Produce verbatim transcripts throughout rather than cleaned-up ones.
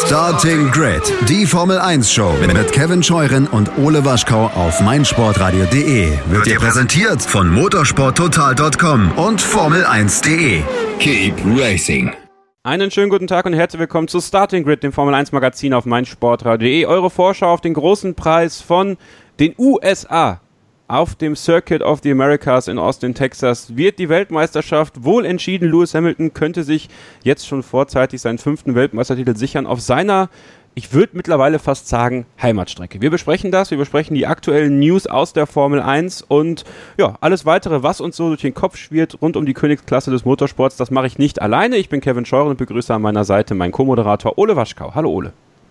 Starting Grid, die Formel eins Show mit Kevin Scheuren und Ole Waschkau auf meinsportradio punkt de wird dir präsentiert von motorsport total punkt com und formel eins punkt de. Keep racing. Einen schönen guten Tag und herzlich willkommen zu Starting Grid, dem Formel eins Magazin auf meinsportradio punkt de. Eure Vorschau auf den großen Preis von den U S A. Auf dem Circuit of the Americas in Austin, Texas, wird die Weltmeisterschaft wohl entschieden. Lewis Hamilton könnte sich jetzt schon vorzeitig seinen fünften Weltmeistertitel sichern auf seiner, ich würde mittlerweile fast sagen, Heimatstrecke. Wir besprechen das, wir besprechen die aktuellen News aus der Formel eins und ja, alles weitere, was uns so durch den Kopf schwirrt rund um die Königsklasse des Motorsports, das mache ich nicht alleine. Ich bin Kevin Scheuren und begrüße an meiner Seite meinen Co-Moderator Ole Waschkau. Hallo Ole.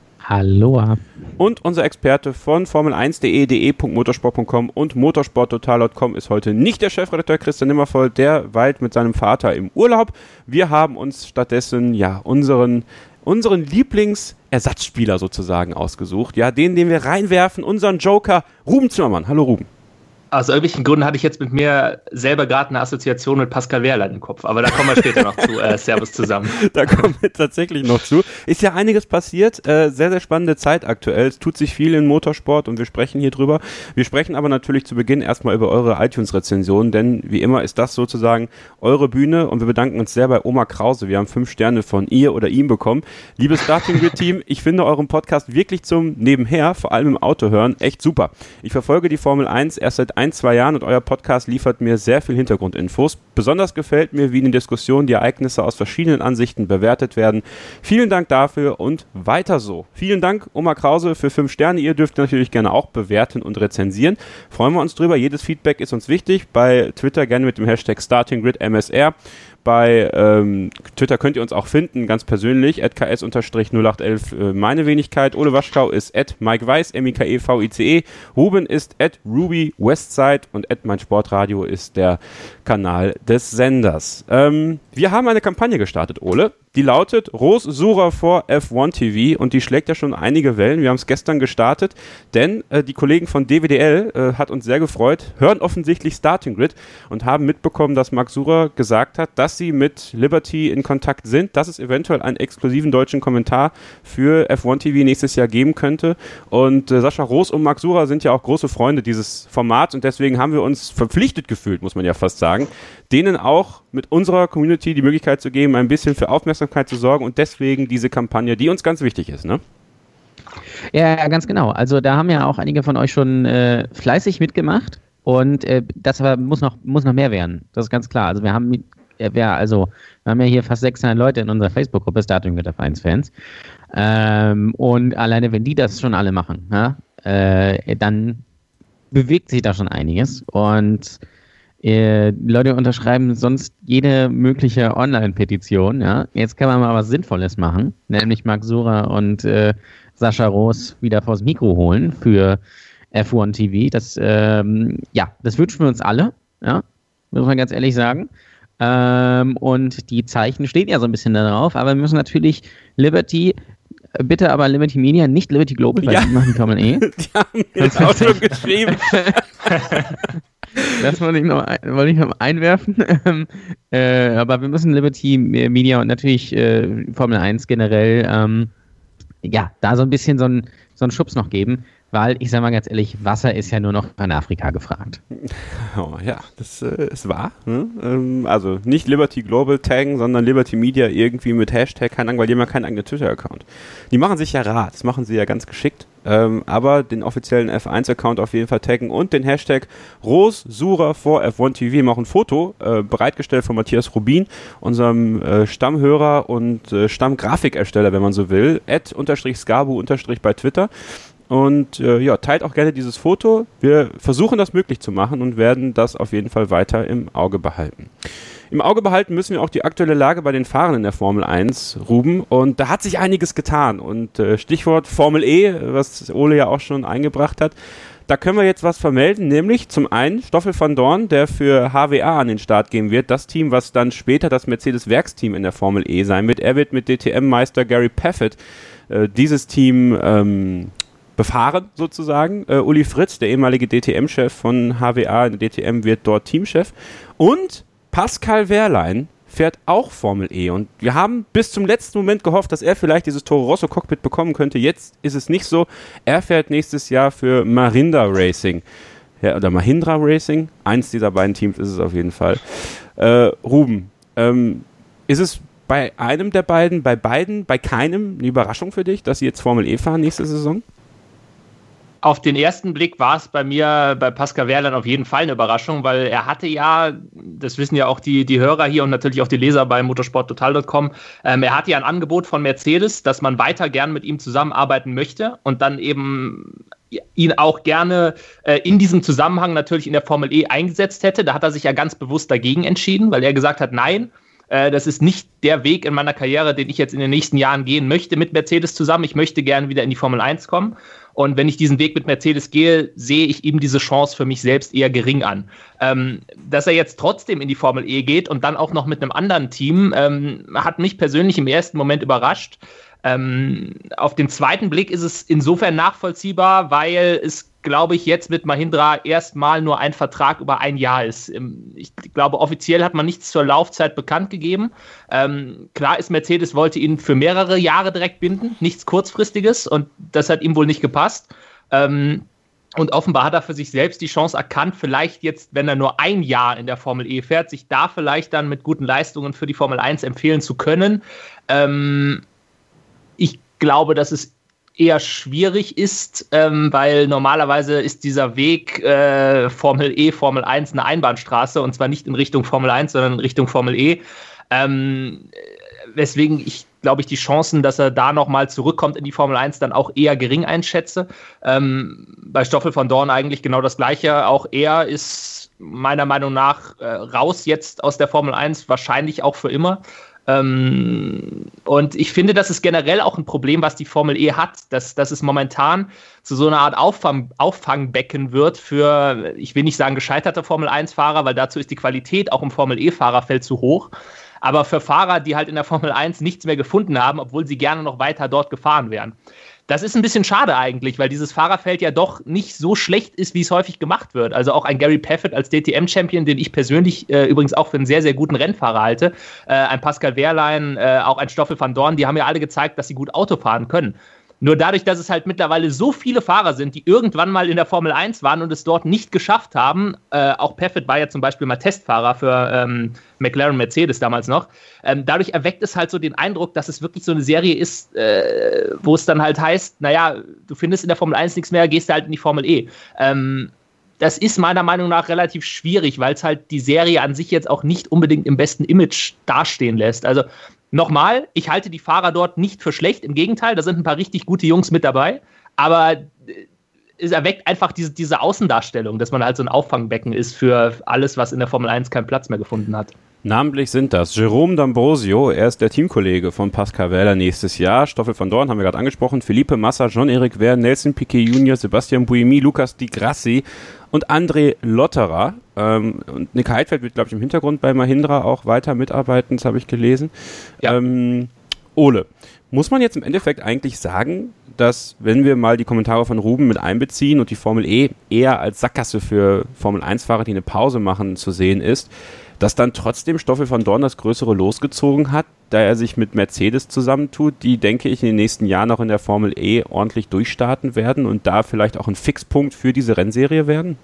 Hallo. Und unser Experte von formel eins punkt de, de punkt motorsport punkt com und motorsport total punkt com ist heute nicht der Chefredakteur Christian Nimmervoll, der weilt mit seinem Vater im Urlaub. Wir haben uns stattdessen ja unseren, unseren Lieblingsersatzspieler sozusagen ausgesucht. Ja, den, den wir reinwerfen, unseren Joker, Ruben Zimmermann. Hallo Ruben. Aus irgendwelchen Gründen hatte ich jetzt mit mir selber gerade eine Assoziation mit Pascal Wehrlein im Kopf, aber da kommen wir später noch zu. Äh, Servus zusammen. Da kommen wir tatsächlich noch zu. Ist ja einiges passiert, äh, sehr, sehr spannende Zeit aktuell. Es tut sich viel im Motorsport und wir sprechen hier drüber. Wir sprechen aber natürlich zu Beginn erstmal über eure iTunes-Rezension, denn wie immer ist das sozusagen eure Bühne und wir bedanken uns sehr bei Oma Krause. Wir haben fünf Sterne von ihr oder ihm bekommen. Liebes Starting Grid Team, ich finde euren Podcast wirklich zum Nebenher, vor allem im Auto hören, echt super. Ich verfolge die Formel eins erst seit ein, zwei Jahren und euer Podcast liefert mir sehr viel Hintergrundinfos. Besonders gefällt mir, wie in den Diskussionen die Ereignisse aus verschiedenen Ansichten bewertet werden. Vielen Dank dafür und weiter so. Vielen Dank, Oma Krause, für fünf Sterne. Ihr dürft natürlich gerne auch bewerten und rezensieren. Freuen wir uns drüber. Jedes Feedback ist uns wichtig. Bei Twitter gerne mit dem Hashtag StartingGridMSR. Bei ähm, Twitter könnt ihr uns auch finden, ganz persönlich, at k s null acht eins eins, äh, meine Wenigkeit. Ole Waschkau ist at Mike Weiß, M I K E V I C E. Ruben ist at Ruby Westside und at meinsportradio ist der Kanal des Senders. Ähm, wir haben eine Kampagne gestartet, Ole. Die lautet Ros Surer for F eins T V und die schlägt ja schon einige Wellen. Wir haben es gestern gestartet, denn äh, die Kollegen von D W D L äh, hat uns sehr gefreut, hören offensichtlich Starting Grid und haben mitbekommen, dass Marc Surer gesagt hat, dass sie mit Liberty in Kontakt sind, dass es eventuell einen exklusiven deutschen Kommentar für F eins T V nächstes Jahr geben könnte. Und äh, Sascha Roos und Marc Surer sind ja auch große Freunde dieses Formats und deswegen haben wir uns verpflichtet gefühlt, muss man ja fast sagen, denen auch mit unserer Community die Möglichkeit zu geben, ein bisschen für Aufmerksamkeit zu sorgen und deswegen diese Kampagne, die uns ganz wichtig ist, ne? Ja, ganz genau. Also da haben ja auch einige von euch schon äh, fleißig mitgemacht und äh, das aber muss noch, muss noch mehr werden. Das ist ganz klar. Also wir haben, äh, wir, also, wir haben ja hier fast sechshundert Leute in unserer Facebook-Gruppe Starting Grid F eins Fans ähm, und alleine wenn die das schon alle machen, ja, äh, dann bewegt sich da schon einiges und Äh, Leute unterschreiben sonst jede mögliche Online-Petition. Ja? Jetzt kann man mal was Sinnvolles machen, nämlich Marc Surer und äh, Sascha Roos wieder vors Mikro holen für F eins T V. Das, ähm, ja, das wünschen wir uns alle, ja? Muss man ganz ehrlich sagen. Ähm, und die Zeichen stehen ja so ein bisschen darauf, aber wir müssen natürlich Liberty, bitte aber Liberty Media, nicht Liberty Global, weil ja. die machen Formel E. Die haben mir das auch schon geschrieben. Das wollte ich noch, wollte ich noch einwerfen. äh, aber wir müssen Liberty Media und natürlich äh, Formel eins generell ähm, ja, da so ein bisschen so einen so einen Schubs noch geben, weil ich sage mal ganz ehrlich, Wasser ist ja nur noch in Afrika gefragt. Oh, ja, das äh, ist wahr. Ne? Ähm, also nicht Liberty Global taggen, sondern Liberty Media irgendwie mit Hashtag, keine Ahnung, weil die haben ja keinen eigenen Twitter-Account. Die machen sich ja rat, das machen sie ja ganz geschickt. Ähm, aber den offiziellen F eins Account auf jeden Fall taggen und den Hashtag Ros Surer for F eins T V. Wir machen ein Foto, äh, bereitgestellt von Matthias Rubin, unserem äh, Stammhörer und äh, Stammgrafikersteller, wenn man so will, at unterstrich skabu unterstrich bei Twitter. Und äh, ja, teilt auch gerne dieses Foto. Wir versuchen das möglich zu machen und werden das auf jeden Fall weiter im Auge behalten. Im Auge behalten müssen wir auch die aktuelle Lage bei den Fahrern in der Formel eins, Ruben. Und da hat sich einiges getan. Und äh, Stichwort Formel E, was Ole ja auch schon eingebracht hat. Da können wir jetzt was vermelden, nämlich zum einen Stoffel van Dorn, der für H W A an den Start gehen wird. Das Team, was dann später das Mercedes-Werksteam in der Formel E sein wird. Er wird mit D T M-Meister Gary Paffett äh, dieses Team ähm, befahren sozusagen. Äh, Uli Fritz, der ehemalige D T M-Chef von H W A in der D T M, wird dort Teamchef. Und Pascal Wehrlein fährt auch Formel E und wir haben bis zum letzten Moment gehofft, dass er vielleicht dieses Toro Rosso Cockpit bekommen könnte. Jetzt ist es nicht so. Er fährt nächstes Jahr für Mahindra Racing. Ja, oder Mahindra Racing. Eins dieser beiden Teams ist es auf jeden Fall. Äh, Ruben, ähm, ist es bei einem der beiden, bei beiden, bei keinem eine Überraschung für dich, dass sie jetzt Formel E fahren nächste Saison? Auf den ersten Blick war es bei mir, bei Pascal Wehrlein auf jeden Fall eine Überraschung, weil er hatte ja, das wissen ja auch die, die Hörer hier und natürlich auch die Leser bei motorsport total punkt com, ähm, er hatte ja ein Angebot von Mercedes, dass man weiter gern mit ihm zusammenarbeiten möchte und dann eben ihn auch gerne äh, in diesem Zusammenhang natürlich in der Formel E eingesetzt hätte. Da hat er sich ja ganz bewusst dagegen entschieden, weil er gesagt hat, nein, äh, das ist nicht der Weg in meiner Karriere, den ich jetzt in den nächsten Jahren gehen möchte mit Mercedes zusammen. Ich möchte gerne wieder in die Formel eins kommen. Und wenn ich diesen Weg mit Mercedes gehe, sehe ich eben diese Chance für mich selbst eher gering an. Ähm, dass er jetzt trotzdem in die Formel E geht und dann auch noch mit einem anderen Team, ähm, hat mich persönlich im ersten Moment überrascht. Ähm, auf den zweiten Blick ist es insofern nachvollziehbar, weil es, glaube ich, jetzt mit Mahindra erstmal nur ein Vertrag über ein Jahr ist. Ich glaube, offiziell hat man nichts zur Laufzeit bekannt gegeben. Ähm, klar ist, Mercedes wollte ihn für mehrere Jahre direkt binden, nichts Kurzfristiges, und das hat ihm wohl nicht gepasst. Ähm, und offenbar hat er für sich selbst die Chance erkannt, vielleicht jetzt, wenn er nur ein Jahr in der Formel E fährt, sich da vielleicht dann mit guten Leistungen für die Formel eins empfehlen zu können. Ähm, ich glaube, dass es eher schwierig ist, ähm, weil normalerweise ist dieser Weg äh, Formel E, Formel eins eine Einbahnstraße, und zwar nicht in Richtung Formel eins, sondern in Richtung Formel E. Ähm, weswegen ich, glaube ich, die Chancen, dass er da nochmal zurückkommt in die Formel eins, dann auch eher gering einschätze. Ähm, bei Stoffel van Dorn eigentlich genau das Gleiche. Auch er ist meiner Meinung nach äh, raus jetzt aus der Formel eins, wahrscheinlich auch für immer. Ähm, und ich finde, das ist generell auch ein Problem, was die Formel E hat, dass, dass es momentan zu so einer Art Auffang, Auffangbecken wird für, ich will nicht sagen gescheiterte Formel eins Fahrer, weil dazu ist die Qualität auch im Formel E Fahrerfeld zu hoch, aber für Fahrer, die halt in der Formel eins nichts mehr gefunden haben, obwohl sie gerne noch weiter dort gefahren wären. Das ist ein bisschen schade eigentlich, weil dieses Fahrerfeld ja doch nicht so schlecht ist, wie es häufig gemacht wird. Also auch ein Gary Paffett als D T M-Champion, den ich persönlich äh, übrigens auch für einen sehr, sehr guten Rennfahrer halte, äh, ein Pascal Wehrlein, äh, auch ein Stoffel van Dorn, die haben ja alle gezeigt, dass sie gut Auto fahren können. Nur dadurch, dass es halt mittlerweile so viele Fahrer sind, die irgendwann mal in der Formel eins waren und es dort nicht geschafft haben, äh, auch Paffett war ja zum Beispiel mal Testfahrer für ähm, McLaren Mercedes damals noch, ähm, dadurch erweckt es halt so den Eindruck, dass es wirklich so eine Serie ist, äh, wo es dann halt heißt, naja, du findest in der Formel eins nichts mehr, gehst du halt in die Formel E. Ähm, das ist meiner Meinung nach relativ schwierig, weil es halt die Serie an sich jetzt auch nicht unbedingt im besten Image dastehen lässt. Also nochmal, ich halte die Fahrer dort nicht für schlecht, im Gegenteil, da sind ein paar richtig gute Jungs mit dabei, aber es erweckt einfach diese, diese Außendarstellung, dass man halt so ein Auffangbecken ist für alles, was in der Formel eins keinen Platz mehr gefunden hat. Namentlich sind das Jerome D'Ambrosio, er ist der Teamkollege von Pascal Wehrlein nächstes Jahr, Stoffel van Dorn haben wir gerade angesprochen, Felipe Massa, Jean-Éric Vergne, Nelson Piquet Junior, Sebastian Buemi, Lucas Di Grassi und André Lotterer. Ähm, und Nick Heidfeld wird, glaube ich, im Hintergrund bei Mahindra auch weiter mitarbeiten, das habe ich gelesen. Ja. Ähm, Ole, muss man jetzt im Endeffekt eigentlich sagen, dass, wenn wir mal die Kommentare von Ruben mit einbeziehen und die Formel E eher als Sackgasse für Formel eins Fahrer, die eine Pause machen, zu sehen ist, dass dann trotzdem Stoffel van Dorn das größere Los gezogen hat, da er sich mit Mercedes zusammentut, die, denke ich, in den nächsten Jahren auch in der Formel E ordentlich durchstarten werden und da vielleicht auch ein Fixpunkt für diese Rennserie werden?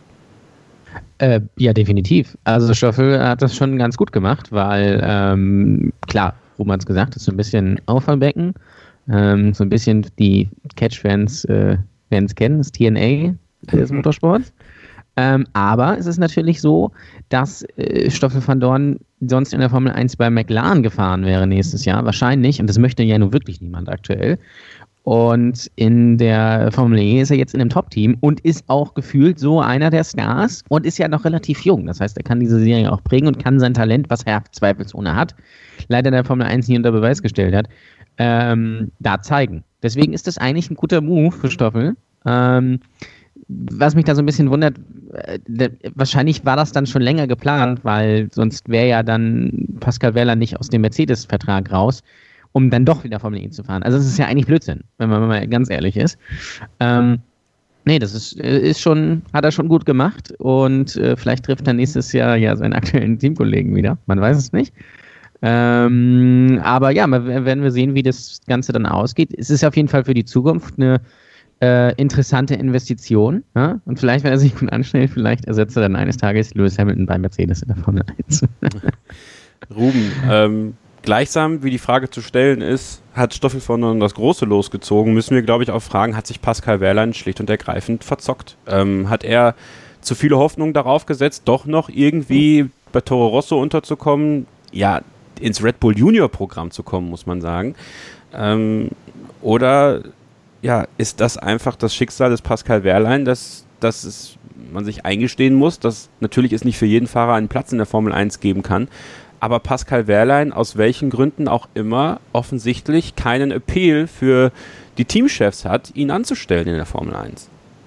Äh, ja, definitiv. Also Stoffel hat das schon ganz gut gemacht, weil, ähm, klar, Ruben hat es gesagt, das ist so ein bisschen Auffangbecken, ähm, so ein bisschen die Catch-Fans äh, werden es kennen, das T N A des Motorsports. Ähm, aber es ist natürlich so, dass äh, Stoffel van Dorn sonst in der Formel eins bei McLaren gefahren wäre nächstes Jahr, wahrscheinlich, und das möchte ja nun wirklich niemand aktuell. Und in der Formel E ist er jetzt in einem Top-Team und ist auch gefühlt so einer der Stars und ist ja noch relativ jung. Das heißt, er kann diese Serie auch prägen und kann sein Talent, was er zweifelsohne hat, leider in der Formel eins nie unter Beweis gestellt hat, ähm, da zeigen. Deswegen ist das eigentlich ein guter Move für Stoffel. Ähm, Was mich da so ein bisschen wundert, äh, wahrscheinlich war das dann schon länger geplant, weil sonst wäre ja dann Pascal Wehrlein nicht aus dem Mercedes-Vertrag raus, um dann doch wieder Formel E zu fahren. Also das ist ja eigentlich Blödsinn, wenn man mal ganz ehrlich ist. Ähm, nee, das ist, ist schon, hat er schon gut gemacht und äh, vielleicht trifft er nächstes Jahr ja seinen aktuellen Teamkollegen wieder. Man weiß es nicht. Ähm, aber ja, werden wir sehen, wie das Ganze dann ausgeht. Es ist auf jeden Fall für die Zukunft eine äh, interessante Investition. Ja? Und vielleicht, wenn er sich gut anstellt, vielleicht ersetzt er dann eines Tages Lewis Hamilton bei Mercedes in der Formel eins. Ruben, ähm, gleichsam wie die Frage zu stellen ist, hat Stoffel von das Große losgezogen, müssen wir, glaube ich, auch fragen, hat sich Pascal Wehrlein schlicht und ergreifend verzockt? Ähm, hat er zu viele Hoffnungen darauf gesetzt, doch noch irgendwie bei Toro Rosso unterzukommen? Ja, ins Red Bull Junior Programm zu kommen, muss man sagen. Ähm, oder ja, ist das einfach das Schicksal des Pascal Wehrlein, dass, dass es, man sich eingestehen muss, dass natürlich es nicht für jeden Fahrer einen Platz in der Formel eins geben kann, aber Pascal Wehrlein aus welchen Gründen auch immer offensichtlich keinen Appeal für die Teamchefs hat, ihn anzustellen in der Formel eins.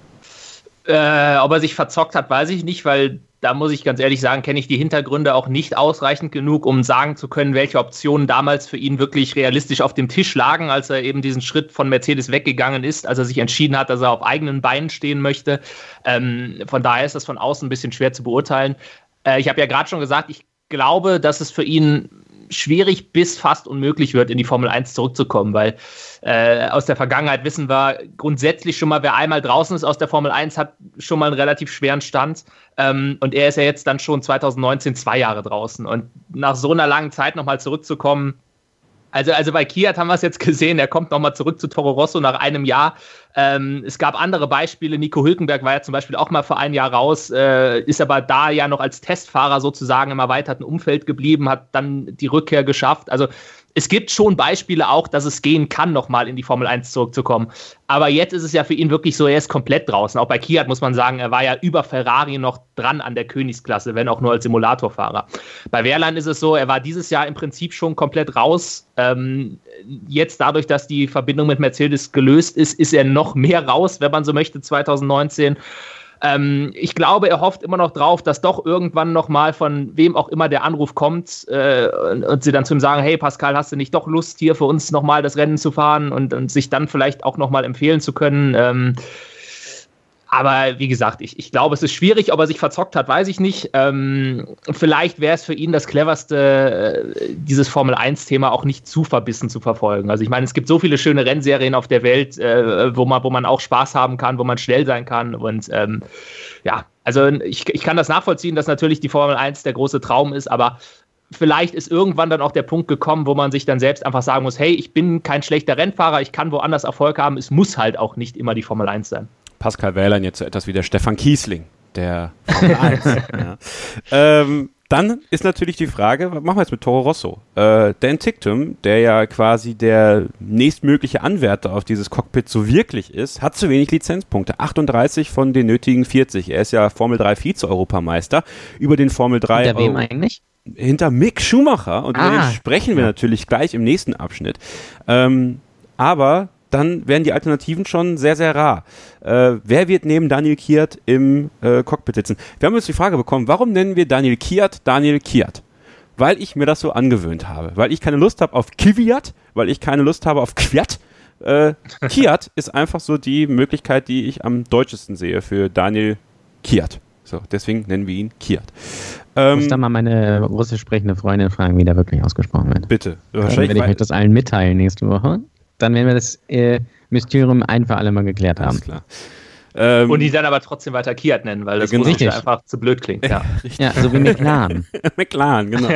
Äh, ob er sich verzockt hat, weiß ich nicht, weil da muss ich ganz ehrlich sagen, kenne ich die Hintergründe auch nicht ausreichend genug, um sagen zu können, welche Optionen damals für ihn wirklich realistisch auf dem Tisch lagen, als er eben diesen Schritt von Mercedes weggegangen ist, als er sich entschieden hat, dass er auf eigenen Beinen stehen möchte. Ähm, von daher ist das von außen ein bisschen schwer zu beurteilen. Äh, ich habe ja gerade schon gesagt, ich glaube, dass es für ihn schwierig bis fast unmöglich wird, in die Formel eins zurückzukommen, weil äh, aus der Vergangenheit wissen wir grundsätzlich schon mal, wer einmal draußen ist aus der Formel eins, hat schon mal einen relativ schweren Stand, ähm, und er ist ja jetzt dann schon zwanzig neunzehn zwei Jahre draußen und nach so einer langen Zeit nochmal zurückzukommen, Also, also bei Kvyat haben wir es jetzt gesehen, er kommt nochmal zurück zu Toro Rosso nach einem Jahr. Ähm, es gab andere Beispiele, Nico Hülkenberg war ja zum Beispiel auch mal für ein Jahr raus, äh, ist aber da ja noch als Testfahrer sozusagen im erweiterten Umfeld geblieben, hat dann die Rückkehr geschafft. Also es gibt schon Beispiele auch, dass es gehen kann, nochmal in die Formel eins zurückzukommen. Aber jetzt ist es ja für ihn wirklich so, er ist komplett draußen. Auch bei Kvyat muss man sagen, er war ja über Ferrari noch dran an der Königsklasse, wenn auch nur als Simulatorfahrer. Bei Wehrlein ist es so, er war dieses Jahr im Prinzip schon komplett raus. Ähm, jetzt dadurch, dass die Verbindung mit Mercedes gelöst ist, ist er noch mehr raus, wenn man so möchte, zwanzig neunzehn. Ähm, ich glaube, er hofft immer noch drauf, dass doch irgendwann nochmal von wem auch immer der Anruf kommt äh, und, und sie dann zu ihm sagen, hey Pascal, hast du nicht doch Lust, hier für uns nochmal das Rennen zu fahren und, und sich dann vielleicht auch nochmal empfehlen zu können. Ähm, aber wie gesagt, ich, ich glaube, es ist schwierig, ob er sich verzockt hat, weiß ich nicht. Ähm, vielleicht wäre es für ihn das Cleverste, äh, dieses Formel eins Thema auch nicht zu verbissen zu verfolgen. Also ich meine, es gibt so viele schöne Rennserien auf der Welt, äh, wo man, wo man auch Spaß haben kann, wo man schnell sein kann. Und ähm, ja, also ich, ich kann das nachvollziehen, dass natürlich die Formel eins der große Traum ist, aber vielleicht ist irgendwann dann auch der Punkt gekommen, wo man sich dann selbst einfach sagen muss, hey, ich bin kein schlechter Rennfahrer, ich kann woanders Erfolg haben, es muss halt auch nicht immer die Formel eins sein. Pascal Wehrlein jetzt so etwas wie der Stefan Kiesling, der Formel eins. Ja. Ähm, dann ist natürlich die Frage, was machen wir jetzt mit Toro Rosso? Äh, Dan Ticktum, der ja quasi der nächstmögliche Anwärter auf dieses Cockpit so wirklich ist, hat zu wenig Lizenzpunkte. achtunddreißig von den nötigen vierzig. Er ist ja Formel drei Vize-Europameister. Über den Formel drei... Hinter wem eigentlich? Hinter Mick Schumacher. Und ah. über den sprechen wir natürlich gleich im nächsten Abschnitt. Ähm, aber... dann wären die Alternativen schon sehr, sehr rar. Äh, wer wird neben Daniel Kvyat im äh, Cockpit sitzen? Wir haben uns die Frage bekommen, warum nennen wir Daniel Kvyat Daniel Kvyat? Weil ich mir das so angewöhnt habe. Weil ich keine Lust habe auf Kvyat, weil ich keine Lust habe auf Kvyat. Äh, Kvyat ist einfach so die Möglichkeit, die ich am deutschesten sehe für Daniel Kvyat. So, deswegen nennen wir ihn Kvyat. Ähm, ich muss da mal meine russisch sprechende Freundin fragen, wie der wirklich ausgesprochen wird. Bitte. Dann werde ich euch das allen mitteilen nächste Woche. Dann werden wir das äh, Mysterium ein für alle mal geklärt haben. Alles klar. Ähm, und die dann aber trotzdem weiter Kvyat nennen, weil das genau. Russische einfach zu blöd klingt. Ja, ja so wie McLaren. McLaren, genau.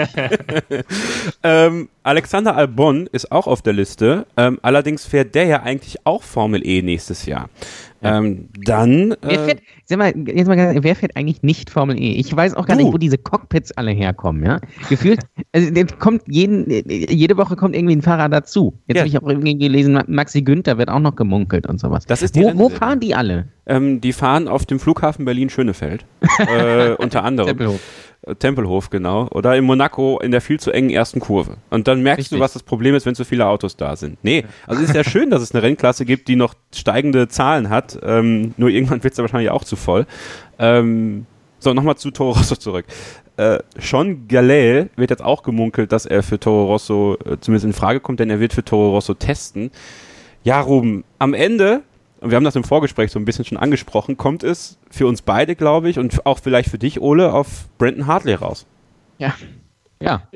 ähm, Alexander Albon ist auch auf der Liste. Ähm, allerdings fährt der ja eigentlich auch Formel E nächstes Jahr. Ja. Ähm, dann... Äh, wer, fährt, sag mal, jetzt mal, wer fährt eigentlich nicht Formel E? Ich weiß auch gar du. nicht, wo diese Cockpits alle herkommen. Ja? Gefühlt, also, kommt jeden, jede Woche kommt irgendwie ein Fahrer dazu. Jetzt ja. habe ich auch irgendwie gelesen, Maxi Günther wird auch noch gemunkelt und sowas. Das ist die wo, wo fahren die alle? Ähm, die fahren auf dem Flughafen Berlin-Schönefeld. äh, unter anderem. Tempelhof. Tempelhof, genau. Oder in Monaco in der viel zu engen ersten Kurve. Und dann merkst Richtig. du, was das Problem ist, wenn so viele Autos da sind. Nee, also es ist ja schön, dass es eine Rennklasse gibt, die noch steigende Zahlen hat. Ähm, nur irgendwann wird es ja wahrscheinlich auch zu voll. Ähm, so, nochmal zu Toro Rosso zurück. Äh, Sean Gelael wird jetzt auch gemunkelt, dass er für Toro Rosso äh, zumindest in Frage kommt, denn er wird für Toro Rosso testen. Ja, Ruben, am Ende... Und wir haben das im Vorgespräch so ein bisschen schon angesprochen, kommt es für uns beide, glaube ich, und auch vielleicht für dich, Ole, auf Brandon Hartley raus. Ja. Ja. Ja,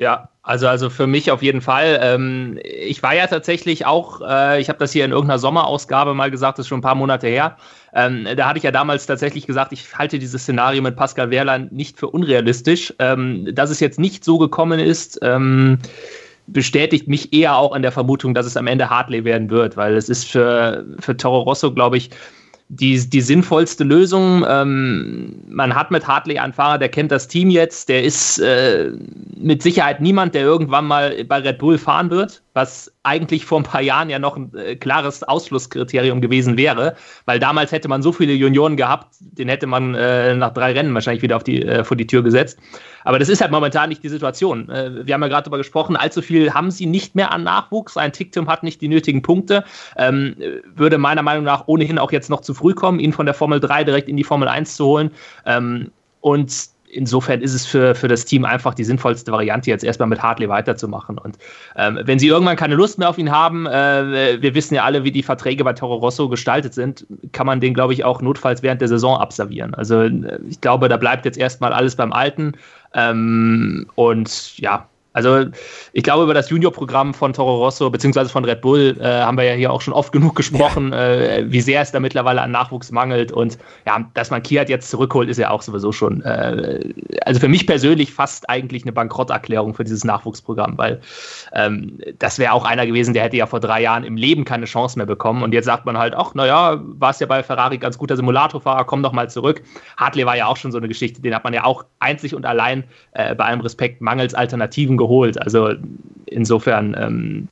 Also, also für mich auf jeden Fall. Ähm, ich war ja tatsächlich auch, äh, ich habe das hier in irgendeiner Sommerausgabe mal gesagt, das ist schon ein paar Monate her. Ähm, da hatte ich ja damals tatsächlich gesagt, ich halte dieses Szenario mit Pascal Wehrlein nicht für unrealistisch. Ähm, dass es jetzt nicht so gekommen ist, ähm, bestätigt mich eher auch in der Vermutung, dass es am Ende Hartley werden wird, weil es ist für, für Toro Rosso, glaube ich, Die, die sinnvollste Lösung. Ähm, man hat mit Hartley einen Fahrer, der kennt das Team jetzt, der ist äh, mit Sicherheit niemand, der irgendwann mal bei Red Bull fahren wird, was eigentlich vor ein paar Jahren ja noch ein äh, klares Ausschlusskriterium gewesen wäre, weil damals hätte man so viele Junioren gehabt, den hätte man äh, nach drei Rennen wahrscheinlich wieder auf die, äh, vor die Tür gesetzt. Aber das ist halt momentan nicht die Situation. Äh, wir haben ja gerade darüber gesprochen, allzu viel haben sie nicht mehr an Nachwuchs. Ein Ticktum hat nicht die nötigen Punkte. Ähm, würde meiner Meinung nach ohnehin auch jetzt noch zu früh kommen, ihn von der Formel drei direkt in die Formel eins zu holen. Ähm, und insofern ist es für, für das Team einfach die sinnvollste Variante, jetzt erstmal mit Hartley weiterzumachen. Und ähm, wenn sie irgendwann keine Lust mehr auf ihn haben, äh, wir wissen ja alle, wie die Verträge bei Toro Rosso gestaltet sind, kann man den, glaube ich, auch notfalls während der Saison absolvieren. Also ich glaube, da bleibt jetzt erstmal alles beim Alten. Ähm, und ja, also ich glaube, über das Junior-Programm von Toro Rosso beziehungsweise von Red Bull äh, haben wir ja hier auch schon oft genug gesprochen, ja. äh, wie sehr es da mittlerweile an Nachwuchs mangelt. Und ja, dass man Kiat jetzt zurückholt, ist ja auch sowieso schon, äh, also für mich persönlich fast eigentlich eine Bankrotterklärung für dieses Nachwuchsprogramm, weil ähm, das wäre auch einer gewesen, der hätte ja vor drei Jahren im Leben keine Chance mehr bekommen. Und jetzt sagt man halt, ach, naja, war es ja bei Ferrari ganz guter Simulatorfahrer, komm doch mal zurück. Hartley war ja auch schon so eine Geschichte, den hat man ja auch einzig und allein äh, bei allem Respekt mangels Alternativen geholt. Also insofern, ähm,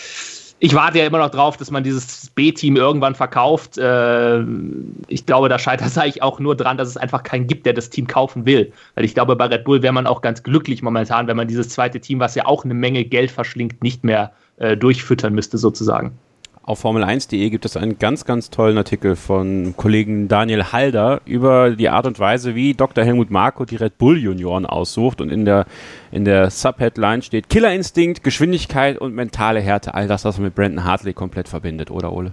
ich warte ja immer noch drauf, dass man dieses B-Team irgendwann verkauft. Äh, ich glaube, da scheitert es eigentlich auch nur dran, dass es einfach keinen gibt, der das Team kaufen will. Weil ich glaube, bei Red Bull wäre man auch ganz glücklich momentan, wenn man dieses zweite Team, was ja auch eine Menge Geld verschlingt, nicht mehr äh, durchfüttern müsste sozusagen. Auf Formel eins punkt de gibt es einen ganz, ganz tollen Artikel von Kollegen Daniel Halder über die Art und Weise, wie Doktor Helmut Marko die Red Bull Junioren aussucht. Und in der, in der Subheadline steht Killerinstinkt, Geschwindigkeit und mentale Härte. All das, was man mit Brandon Hartley komplett verbindet, oder Ole?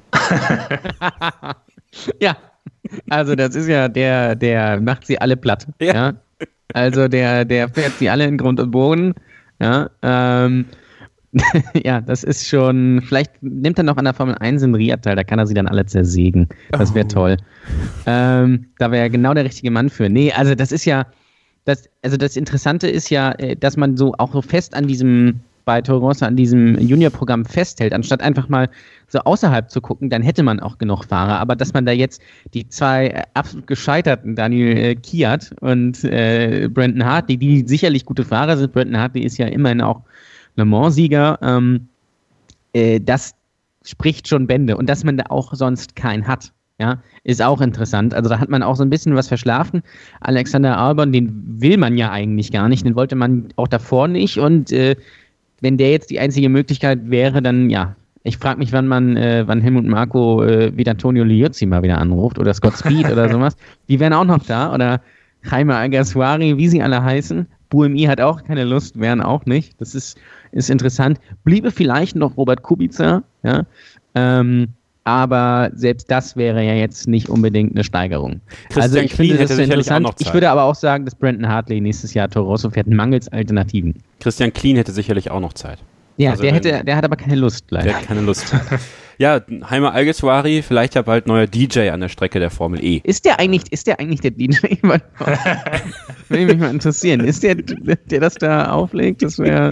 Ja, also das ist ja der, der macht sie alle platt. Ja. Ja? Also der, der fährt sie alle in Grund und Boden. Ja, ähm, ja, das ist schon, vielleicht nimmt er noch an der Formel eins in Riyadh teil, da kann er sie dann alle zersägen. Das wäre oh. toll. Ähm, da wäre genau der richtige Mann für. Nee, also das ist ja, das, also das Interessante ist ja, dass man so auch so fest an diesem, bei Toro Rosso, an diesem Junior-Programm festhält, anstatt einfach mal so außerhalb zu gucken, dann hätte man auch genug Fahrer. Aber dass man da jetzt die zwei absolut gescheiterten, Daniel äh, Kiat und äh, Brandon Hartley, die sicherlich gute Fahrer sind, Brandon Hartley ist ja immerhin auch Le Mans-Sieger, ähm, äh, das spricht schon Bände. Und dass man da auch sonst keinen hat, ja, ist auch interessant. Also da hat man auch so ein bisschen was verschlafen. Alexander Albon, den will man ja eigentlich gar nicht, den wollte man auch davor nicht. Und äh, wenn der jetzt die einzige Möglichkeit wäre, dann ja, ich frage mich, wann man, äh, wann Helmut Marko äh, wieder Antonio Liuzzi mal wieder anruft oder Scott Speed oder sowas. Die wären auch noch da. Oder Jaime Alguersuari, wie sie alle heißen. Bu M I hat auch keine Lust, wären auch nicht. Das ist, ist interessant. Bliebe vielleicht noch Robert Kubica, ja. Ähm, aber selbst das wäre ja jetzt nicht unbedingt eine Steigerung. Christian also ich Klien finde das hätte sicherlich interessant. auch noch Zeit. Ich würde aber auch sagen, dass Brandon Hartley nächstes Jahr Toro Rosso fährt, mangels Alternativen. Christian Klien hätte sicherlich auch noch Zeit. Ja, also der, wenn, hätte, der hat aber keine Lust, leider. Der hat keine Lust. Ja, Jaime Alguersuari, vielleicht ja bald neuer D J an der Strecke der Formel E. Ist der eigentlich, ist der, eigentlich der D J? Würde mich mal interessieren. Ist der, der das da auflegt? Das wäre...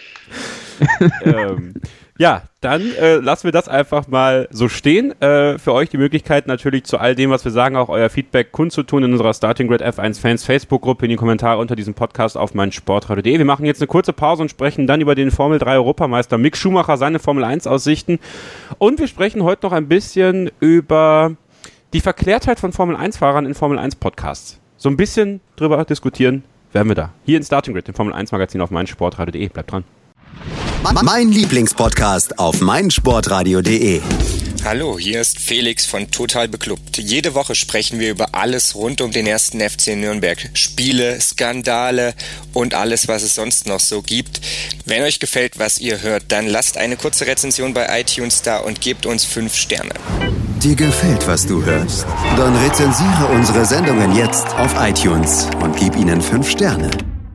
ähm, ja, dann äh, lassen wir das einfach mal so stehen. Äh, für euch die Möglichkeit natürlich zu all dem, was wir sagen, auch euer Feedback kundzutun in unserer Starting Grid F eins Fans Facebook-Gruppe, in die Kommentare unter diesem Podcast auf meinsportradio punkt de. Wir machen jetzt eine kurze Pause und sprechen dann über den Formel drei Europameister Mick Schumacher, seine Formel eins Aussichten. Und wir sprechen heute noch ein bisschen über die Verklärtheit von Formel eins Fahrern in Formel eins Podcasts. So ein bisschen drüber diskutieren werden wir da. Hier in Starting Grid, dem Formel eins Magazin auf meinsportradio punkt de. Bleibt dran. Mein Lieblingspodcast auf meinsportradio punkt de. Hallo, hier ist Felix von Total Beklubbt. Jede Woche sprechen wir über alles rund um den ersten F C Nürnberg. Spiele, Skandale und alles, was es sonst noch so gibt. Wenn euch gefällt, was ihr hört, dann lasst eine kurze Rezension bei iTunes da und gebt uns fünf Sterne. Dir gefällt, was du hörst? Dann rezensiere unsere Sendungen jetzt auf iTunes und gib ihnen fünf Sterne.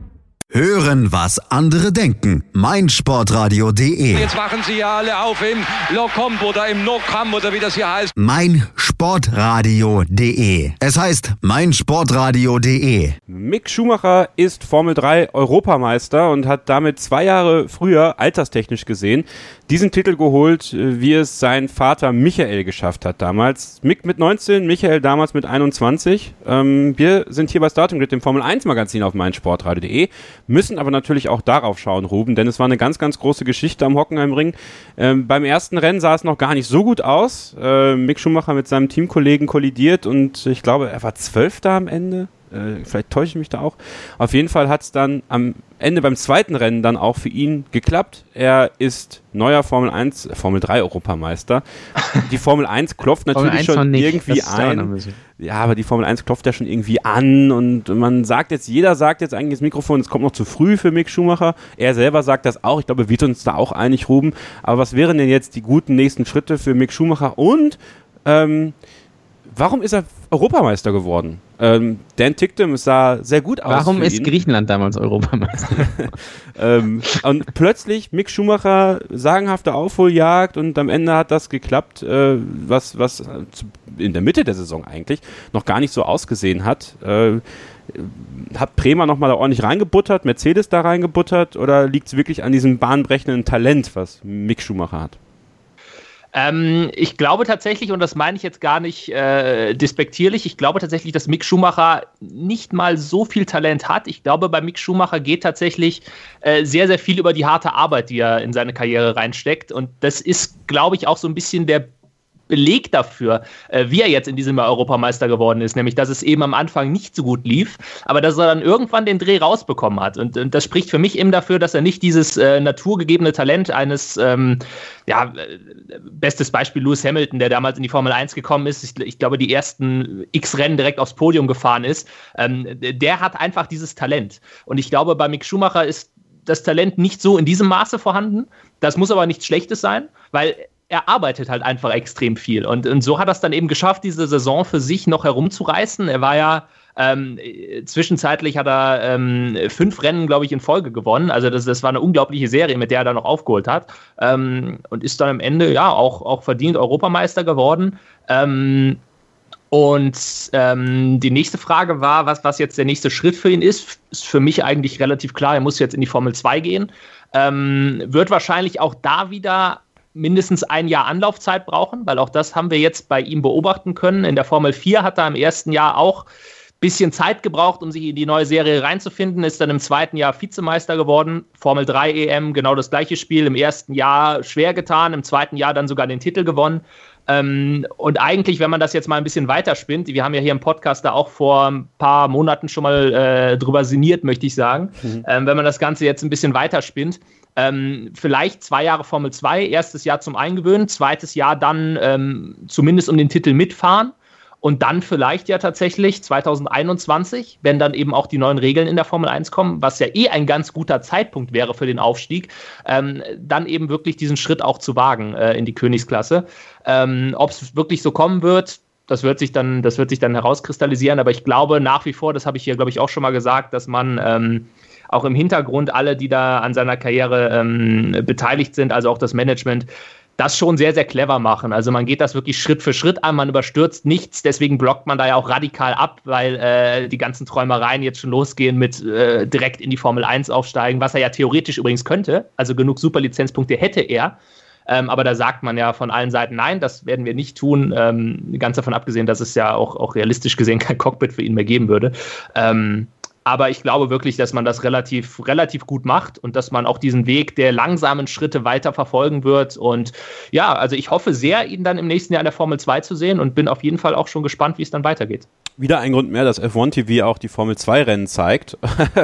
Hören, was andere denken. meinsportradio punkt de. Jetzt wachen sie ja alle auf im Locomp oder im Nocam oder wie das hier heißt. meinsportradio punkt de. Es heißt meinsportradio punkt de. Mick Schumacher ist Formel drei Europameister und hat damit zwei Jahre früher, alterstechnisch gesehen, diesen Titel geholt, wie es sein Vater Michael geschafft hat damals. Mick mit neunzehn, Michael damals mit einundzwanzig. Ähm, wir sind hier bei Starting Grid, dem Formel eins Magazin auf meinsportradio punkt de. Müssen aber natürlich auch darauf schauen, Ruben, denn es war eine ganz, ganz große Geschichte am Hockenheimring. Ähm, beim ersten Rennen sah es noch gar nicht so gut aus. Äh, Mick Schumacher mit seinem Teamkollegen kollidiert und ich glaube, er war Zwölfter am Ende. Äh, vielleicht täusche ich mich da auch. Auf jeden Fall hat es dann am Ende beim zweiten Rennen dann auch für ihn geklappt. Er ist neuer Formel eins, Formel drei Europameister. Die Formel eins klopft natürlich schon irgendwie ein. Ja, aber die Formel eins klopft ja schon irgendwie an und man sagt jetzt, jeder sagt jetzt eigentlich ins Mikrofon, es kommt noch zu früh für Mick Schumacher. Er selber sagt das auch. Ich glaube, wir wird uns da auch einig, Ruben. Aber was wären denn jetzt die guten nächsten Schritte für Mick Schumacher und ähm, warum ist er Europameister geworden? Ähm, Dan Ticktum, es sah sehr gut aus. Warum ist ihn. Griechenland damals Europameister? ähm, und plötzlich Mick Schumacher, sagenhafte Aufholjagd und am Ende hat das geklappt, äh, was, was in der Mitte der Saison eigentlich noch gar nicht so ausgesehen hat. Äh, hat Prema nochmal da ordentlich reingebuttert, Mercedes da reingebuttert oder liegt es wirklich an diesem bahnbrechenden Talent, was Mick Schumacher hat? Ähm, ich glaube tatsächlich, und das meine ich jetzt gar nicht äh, despektierlich, ich glaube tatsächlich, dass Mick Schumacher nicht mal so viel Talent hat. Ich glaube, bei Mick Schumacher geht tatsächlich äh, sehr, sehr viel über die harte Arbeit, die er in seine Karriere reinsteckt. Und das ist, glaube ich, auch so ein bisschen der Beleg dafür, äh, wie er jetzt in diesem Jahr Europameister geworden ist, nämlich, dass es eben am Anfang nicht so gut lief, aber dass er dann irgendwann den Dreh rausbekommen hat. Und, und das spricht für mich eben dafür, dass er nicht dieses äh, naturgegebene Talent eines, ähm, ja, äh, bestes Beispiel Lewis Hamilton, der damals in die Formel eins gekommen ist, ich, ich glaube, die ersten x Rennen direkt aufs Podium gefahren ist, ähm, der hat einfach dieses Talent. Und ich glaube, bei Mick Schumacher ist das Talent nicht so in diesem Maße vorhanden. Das muss aber nichts Schlechtes sein, weil er arbeitet halt einfach extrem viel. Und, und so hat er es dann eben geschafft, diese Saison für sich noch herumzureißen. Er war ja, ähm, zwischenzeitlich hat er ähm, fünf Rennen, glaube ich, in Folge gewonnen. Also das, das war eine unglaubliche Serie, mit der er dann noch aufgeholt hat. Ähm, und ist dann am Ende ja auch, auch verdient Europameister geworden. Ähm, und ähm, die nächste Frage war, was, was jetzt der nächste Schritt für ihn ist. Ist für mich eigentlich relativ klar, er muss jetzt in die Formel zwei gehen. Ähm, wird wahrscheinlich auch da wieder mindestens ein Jahr Anlaufzeit brauchen, weil auch das haben wir jetzt bei ihm beobachten können. In der Formel vier hat er im ersten Jahr auch ein bisschen Zeit gebraucht, um sich in die neue Serie reinzufinden, ist dann im zweiten Jahr Vizemeister geworden. Formel drei E M, genau das gleiche Spiel, im ersten Jahr schwer getan, im zweiten Jahr dann sogar den Titel gewonnen. Ähm, und eigentlich, wenn man das jetzt mal ein bisschen weiterspinnt, wir haben ja hier im Podcast da auch vor ein paar Monaten schon mal äh, drüber sinniert, möchte ich sagen, mhm. ähm, wenn man das Ganze jetzt ein bisschen weiterspinnt, ähm, vielleicht zwei Jahre Formel zwei, erstes Jahr zum Eingewöhnen, zweites Jahr dann ähm, zumindest um den Titel mitfahren und dann vielleicht ja tatsächlich zwanzig einundzwanzig, wenn dann eben auch die neuen Regeln in der Formel eins kommen, was ja eh ein ganz guter Zeitpunkt wäre für den Aufstieg, ähm, dann eben wirklich diesen Schritt auch zu wagen äh, in die Königsklasse. Ähm, ob es wirklich so kommen wird, das wird sich dann, das wird sich dann herauskristallisieren, aber ich glaube nach wie vor, das habe ich hier, glaube ich, auch schon mal gesagt, dass man ähm, auch im Hintergrund alle, die da an seiner Karriere ähm, beteiligt sind, also auch das Management, das schon sehr, sehr clever machen. Also man geht das wirklich Schritt für Schritt an, man überstürzt nichts, deswegen blockt man da ja auch radikal ab, weil äh, die ganzen Träumereien jetzt schon losgehen mit äh, direkt in die Formel eins aufsteigen, was er ja theoretisch übrigens könnte, also genug Superlizenzpunkte hätte er. Ähm, aber da sagt man ja von allen Seiten, nein, das werden wir nicht tun. Ähm, ganz davon abgesehen, dass es ja auch, auch realistisch gesehen kein Cockpit für ihn mehr geben würde. Ähm, aber ich glaube wirklich, dass man das relativ, relativ gut macht und dass man auch diesen Weg der langsamen Schritte weiter verfolgen wird. Und ja, also ich hoffe sehr, ihn dann im nächsten Jahr in der Formel zwei zu sehen und bin auf jeden Fall auch schon gespannt, wie es dann weitergeht. Wieder ein Grund mehr, dass F eins T V auch die Formel zwei Rennen zeigt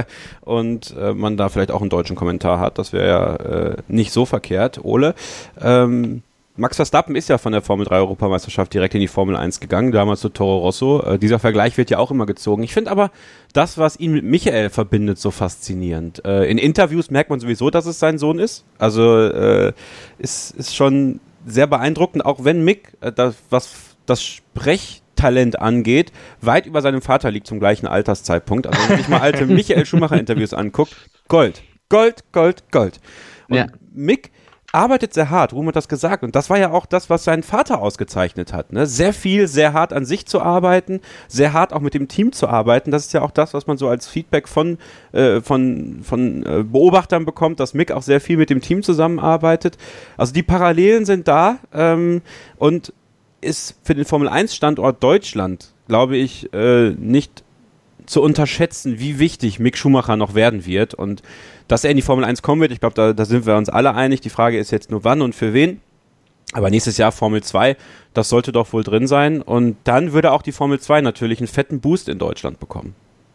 und äh, man da vielleicht auch einen deutschen Kommentar hat. Das wäre ja äh, nicht so verkehrt. Ole, ähm, Max Verstappen ist ja von der Formel drei Europameisterschaft direkt in die Formel eins gegangen, damals zu Toro Rosso. Äh, dieser Vergleich wird ja auch immer gezogen. Ich finde aber das, was ihn mit Michael verbindet, so faszinierend. Äh, in Interviews merkt man sowieso, dass es sein Sohn ist. Also äh, ist, ist schon sehr beeindruckend, auch wenn Mick, äh, das, was das Sprech Talent angeht, weit über seinem Vater liegt zum gleichen Alterszeitpunkt. Also wenn man sich mal alte Michael Schumacher-Interviews anguckt, Gold. Gold, Gold, Gold. Und Ja. Mick arbeitet sehr hart, Ruhm hat das gesagt. Und das war ja auch das, was seinen Vater ausgezeichnet hat. Ne? Sehr viel, sehr hart an sich zu arbeiten, sehr hart auch mit dem Team zu arbeiten. Das ist ja auch das, was man so als Feedback von, äh, von, von äh, Beobachtern bekommt, dass Mick auch sehr viel mit dem Team zusammenarbeitet. Also die Parallelen sind da ähm, und ist für den Formel eins Standort Deutschland, glaube ich, äh, nicht zu unterschätzen, wie wichtig Mick Schumacher noch werden wird und dass er in die Formel eins kommen wird. Ich glaube, da, da sind wir uns alle einig. Die Frage ist jetzt nur wann und für wen. Aber nächstes Jahr Formel zwei, das sollte doch wohl drin sein. Und dann würde auch die Formel zwei natürlich einen fetten Boost in Deutschland bekommen.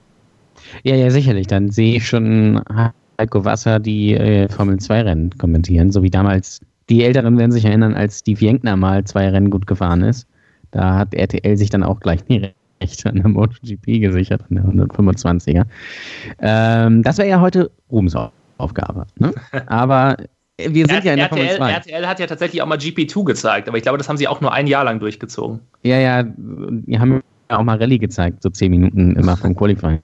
Ja, ja, sicherlich. Dann sehe ich schon Heiko Wasser die äh, Formel zwei Rennen kommentieren, so wie damals. Die Älteren werden sich erinnern, als Steve Jenkner mal zwei Rennen gut gefahren ist. Da hat R T L sich dann auch gleich nie recht an der MotoGP gesichert, an der hundertfünfundzwanziger. Ähm, das wäre ja heute Ruhms Aufgabe. Ne? Aber wir sind ja in der R T L, Formel zwei. R T L hat ja tatsächlich auch mal G P zwei gezeigt, aber ich glaube, das haben sie auch nur ein Jahr lang durchgezogen. Ja, ja, wir haben ja auch mal Rallye gezeigt, so zehn Minuten immer vom Qualifying.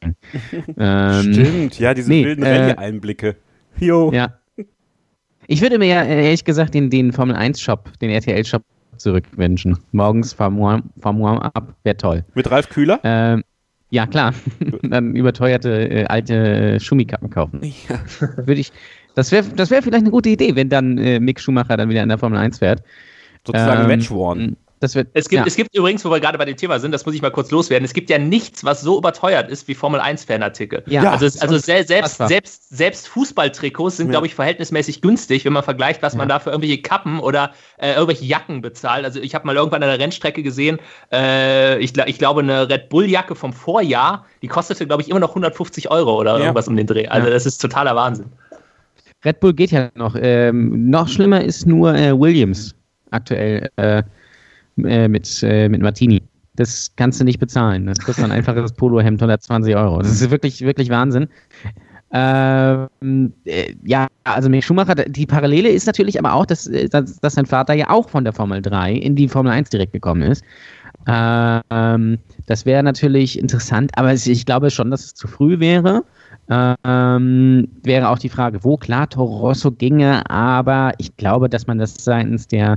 ähm, Stimmt, ja, diese nee, wilden äh, Rallye-Einblicke. Jo. Ja. Ich würde mir ja ehrlich gesagt den, den Formel eins Shop, den R T L Shop zurückwünschen. Morgens vom Warm-Up, wäre toll. Mit Ralf Kühler? Ähm, ja, klar. Dann überteuerte äh, alte Schumikappen kaufen. Ja. Würde ich, das wäre das wär vielleicht eine gute Idee, wenn dann äh, Mick Schumacher dann wieder in der Formel eins fährt. Sozusagen Ähm, Match-Worn. Das wird, Es gibt, ja. es gibt übrigens, wo wir gerade bei dem Thema sind, das muss ich mal kurz loswerden, es gibt ja nichts, was so überteuert ist wie Formel eins Fanartikel. Ja, also es, also se- selbst, unfassbar. selbst, selbst Fußballtrikots sind, Ja. glaube ich, verhältnismäßig günstig, wenn man vergleicht, was Ja. man da für irgendwelche Kappen oder äh, irgendwelche Jacken bezahlt. Also ich habe mal irgendwann an der Rennstrecke gesehen, äh, ich, gl- ich glaube, eine Red Bull-Jacke vom Vorjahr, die kostete, glaube ich, immer noch hundertfünfzig Euro oder Ja. irgendwas um den Dreh. Also Ja. das ist totaler Wahnsinn. Red Bull geht ja noch. Ähm, noch schlimmer ist nur äh, Williams aktuell äh, äh, mit, äh, mit Martini. Das kannst du nicht bezahlen. Das kostet ein einfaches Polohemd hundertzwanzig Euro. Das ist wirklich, wirklich Wahnsinn. Ähm, äh, ja, also Mick Schumacher, die Parallele ist natürlich aber auch, dass, dass, dass sein Vater ja auch von der Formel drei in die Formel eins direkt gekommen ist. Ähm, das wäre natürlich interessant, aber ich glaube schon, dass es zu früh wäre. Ähm, wäre auch die Frage, wo klar Toro Rosso ginge, aber ich glaube, dass man das seitens der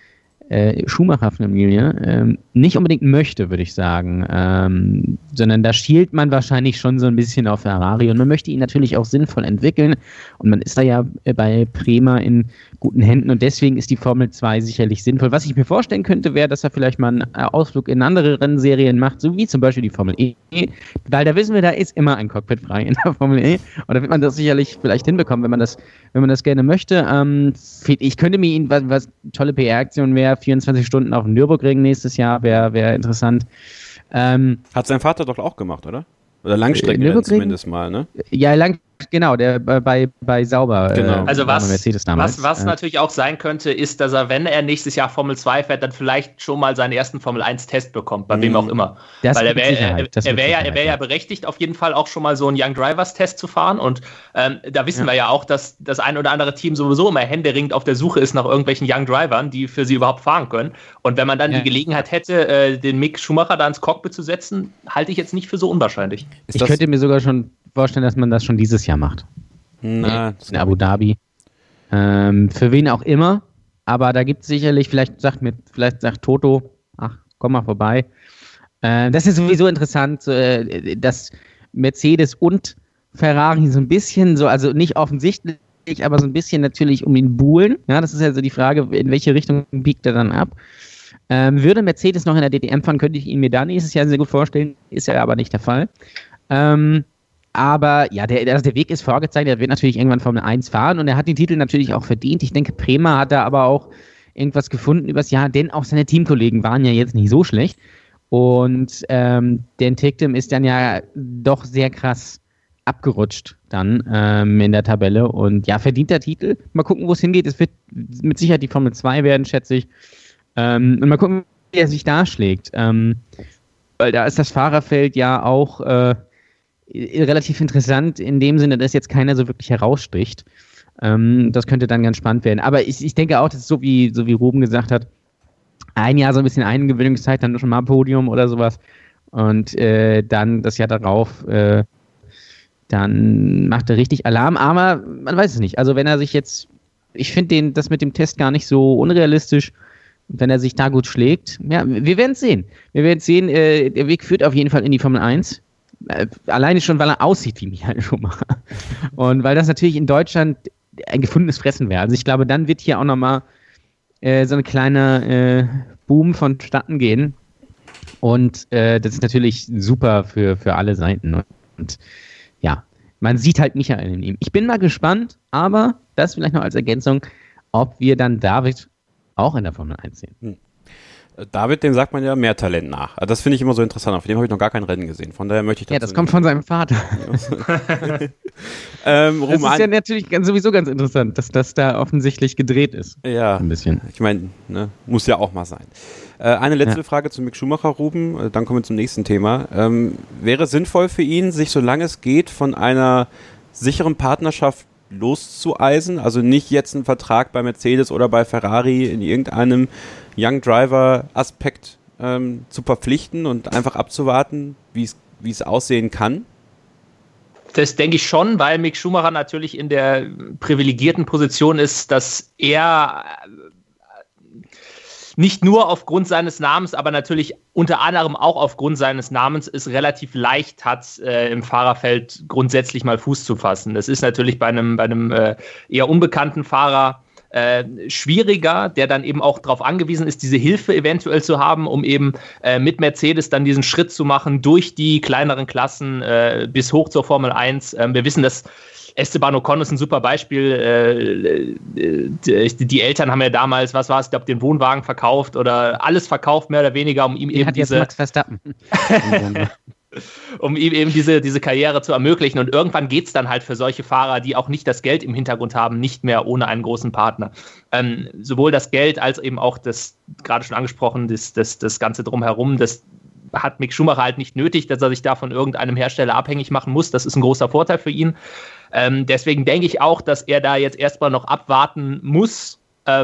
äh, Schumacher-Familie ähm, nicht unbedingt möchte, würde ich sagen, ähm, sondern da schielt man wahrscheinlich schon so ein bisschen auf Ferrari und man möchte ihn natürlich auch sinnvoll entwickeln und man ist da ja bei Prema in guten Händen und deswegen ist die Formel zwei sicherlich sinnvoll. Was ich mir vorstellen könnte, wäre, dass er vielleicht mal einen Ausflug in andere Rennserien macht, so wie zum Beispiel die Formel E, weil da wissen wir, da ist immer ein Cockpit frei in der Formel E und da wird man das sicherlich vielleicht hinbekommen, wenn man das, wenn man das gerne möchte. Ähm, ich könnte mir ihn, was, was tolle P R-Aktion wäre, vierundzwanzig Stunden auf dem Nürburgring nächstes Jahr, wäre wär interessant. Ähm, Hat sein Vater doch auch gemacht, oder? Oder Langstreckenrennen zumindest mal, ne? Ja, lang, genau, der bei, bei Sauber. Genau. Äh, Also was, Mercedes damals. was, was äh, natürlich auch sein könnte, ist, dass er, wenn er nächstes Jahr Formel zwei fährt, dann vielleicht schon mal seinen ersten Formel eins Test bekommt, bei Mhm. wem auch immer. Das Weil er mit wäre Sicherheit, das er mit wär ja, er Sicherheit, wär ja ja. berechtigt, auf jeden Fall auch schon mal so einen Young Drivers Test zu fahren. Und ähm, da wissen Ja. wir ja auch, dass das ein oder andere Team sowieso immer händeringend auf der Suche ist nach irgendwelchen Young Drivern, die für sie überhaupt fahren können. Und wenn man dann Ja. die Gelegenheit hätte, äh, den Mick Schumacher da ins Cockpit zu setzen, halte ich jetzt nicht für so unwahrscheinlich. Ist Ich das, könnte mir sogar schon vorstellen, dass man das schon dieses Jahr macht. na, das In Abu Dhabi. Ähm, für wen auch immer. Aber da gibt es sicherlich, vielleicht sagt mir, vielleicht sagt Toto, ach, komm mal vorbei. Äh, das ist sowieso interessant, so, äh, dass Mercedes und Ferrari so ein bisschen, so, also nicht offensichtlich, aber so ein bisschen natürlich um ihn buhlen. Ja, das ist ja so die Frage, in welche Richtung biegt er dann ab. Ähm, würde Mercedes noch in der D T M fahren, könnte ich ihn mir da nächstes Jahr sehr gut vorstellen. Ist ja aber nicht der Fall. Ähm, Aber ja, der, also der Weg ist vorgezeigt, er wird natürlich irgendwann Formel eins fahren und er hat den Titel natürlich auch verdient. Ich denke, Prema hat da aber auch irgendwas gefunden übers Jahr, denn auch seine Teamkollegen waren ja jetzt nicht so schlecht. Und ähm, Dan Ticktum ist dann ja doch sehr krass abgerutscht dann ähm, in der Tabelle und ja, verdient der Titel. Mal gucken, wo es hingeht. Es wird mit Sicherheit die Formel zwei werden, schätze ich. Ähm, und mal gucken, wie er sich da schlägt. Ähm, weil da ist das Fahrerfeld ja auch äh, relativ interessant in dem Sinne, dass jetzt keiner so wirklich heraussticht. Ähm, das könnte dann ganz spannend werden. Aber ich, ich denke auch, dass es so wie, so wie Ruben gesagt hat, ein Jahr so ein bisschen Eingewöhnungszeit, dann schon mal Podium oder sowas. Und äh, dann das Jahr darauf äh, dann macht er richtig Alarm, aber man weiß es nicht. Also wenn er sich jetzt, ich finde das mit dem Test gar nicht so unrealistisch, wenn er sich da gut schlägt. Ja, wir werden es sehen. Wir werden sehen, äh, der Weg führt auf jeden Fall in die Formel eins. Äh, alleine schon, weil er aussieht wie Michael Schumacher. Und weil das natürlich in Deutschland ein gefundenes Fressen wäre. Also ich glaube, dann wird hier auch nochmal äh, so ein kleiner äh, Boom vonstatten gehen. Und äh, das ist natürlich super für, für alle Seiten. Und, und ja, man sieht halt Michael in ihm. Ich bin mal gespannt, aber das vielleicht noch als Ergänzung, ob wir dann David auch in der Formel eins sehen. Hm. David, dem sagt man ja mehr Talent nach. Also das finde ich immer so interessant. Auf dem habe ich noch gar kein Rennen gesehen. Von daher möchte ich das. Ja, das kommt von seinem Vater. ähm, das ist ja natürlich ganz, sowieso ganz interessant, dass das da offensichtlich gedreht ist. Ja, ein bisschen. Ich meine, ne, muss ja auch mal sein. Äh, eine letzte ja. Frage zu Mick Schumacher, Ruben. Dann kommen wir zum nächsten Thema. Ähm, wäre es sinnvoll für ihn, sich solange es geht von einer sicheren Partnerschaft loszueisen, also nicht jetzt einen Vertrag bei Mercedes oder bei Ferrari in irgendeinem Young Driver Aspekt ähm, zu verpflichten und einfach abzuwarten, wie es aussehen kann? Das denke ich schon, weil Mick Schumacher natürlich in der privilegierten Position ist, dass er nicht nur aufgrund seines Namens, aber natürlich unter anderem auch aufgrund seines Namens es relativ leicht hat, äh, im Fahrerfeld grundsätzlich mal Fuß zu fassen. Das ist natürlich bei einem, bei einem äh, eher unbekannten Fahrer äh, schwieriger, der dann eben auch darauf angewiesen ist, diese Hilfe eventuell zu haben, um eben äh, mit Mercedes dann diesen Schritt zu machen durch die kleineren Klassen äh, bis hoch zur Formel eins. Ähm, wir wissen, dass Esteban Ocon ist ein super Beispiel. Die, die Eltern haben ja damals, was war es, ich glaube, den Wohnwagen verkauft oder alles verkauft, mehr oder weniger, um ihm Die eben hat diese... Jetzt Max Verstappen. um ihm eben diese, diese Karriere zu ermöglichen. Und irgendwann geht es dann halt für solche Fahrer, die auch nicht das Geld im Hintergrund haben, nicht mehr ohne einen großen Partner. Ähm, sowohl das Geld als eben auch das, gerade schon angesprochen, das, das, das Ganze drumherum, das hat Mick Schumacher halt nicht nötig, dass er sich da von irgendeinem Hersteller abhängig machen muss. Das ist ein großer Vorteil für ihn. Ähm, deswegen denke ich auch, dass er da jetzt erstmal noch abwarten muss.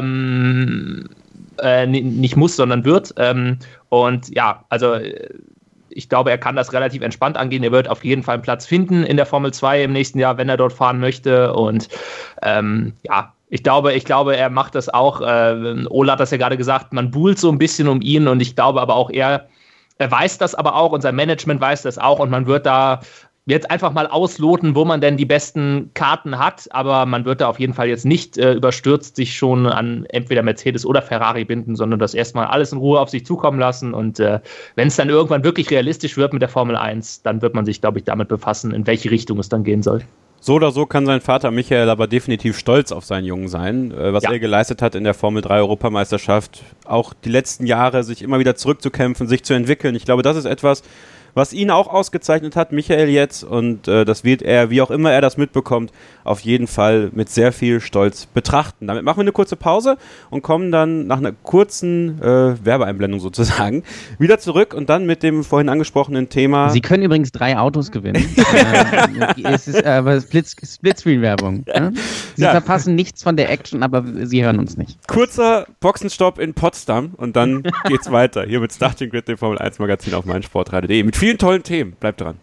Ähm, äh, nicht muss, sondern wird. Ähm, und ja, also ich glaube, er kann das relativ entspannt angehen. Er wird auf jeden Fall einen Platz finden in der Formel zwei im nächsten Jahr, wenn er dort fahren möchte. Und ähm, ja, ich glaube, ich glaube, er macht das auch. Äh, Ola hat das ja gerade gesagt, man buhlt so ein bisschen um ihn und ich glaube aber auch, er, er weiß das aber auch und sein Management weiß das auch und man wird da jetzt einfach mal ausloten, wo man denn die besten Karten hat, aber man wird da auf jeden Fall jetzt nicht äh, überstürzt sich schon an entweder Mercedes oder Ferrari binden, sondern das erstmal alles in Ruhe auf sich zukommen lassen und äh, wenn es dann irgendwann wirklich realistisch wird mit der Formel eins, dann wird man sich, glaube ich, damit befassen, in welche Richtung es dann gehen soll. So oder so kann sein Vater Michael aber definitiv stolz auf seinen Jungen sein, äh, was ja. er geleistet hat in der Formel drei Europameisterschaft, auch die letzten Jahre sich immer wieder zurückzukämpfen, sich zu entwickeln. Ich glaube, das ist etwas, was ihn auch ausgezeichnet hat, Michael jetzt, und äh, das wird er, wie auch immer er das mitbekommt, auf jeden Fall mit sehr viel Stolz betrachten. Damit machen wir eine kurze Pause und kommen dann nach einer kurzen äh, Werbeeinblendung sozusagen wieder zurück und dann mit dem vorhin angesprochenen Thema... Sie können übrigens drei Autos gewinnen. äh, es ist aber Splitscreen-Werbung. Ne? Sie ja. verpassen nichts von der Action, aber Sie hören uns nicht. Kurzer Boxenstopp in Potsdam und dann geht's weiter. Hier mit Starting Grid, dem Formel eins Magazin auf meinsportradio punkt de mit vielen tollen Themen. Bleibt dran.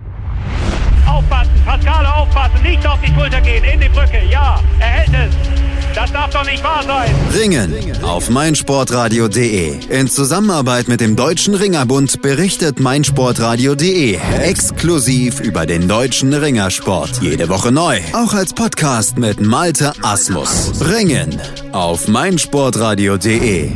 Aufpassen, Pascale, aufpassen, nicht auf die Schulter gehen, in die Brücke, ja, er hält es. Das darf doch nicht wahr sein. Ringen auf meinsportradio punkt de. In Zusammenarbeit mit dem Deutschen Ringerbund berichtet meinsportradio punkt de exklusiv über den deutschen Ringersport. Jede Woche neu, auch als Podcast mit Malte Asmus. Ringen auf meinsportradio punkt de.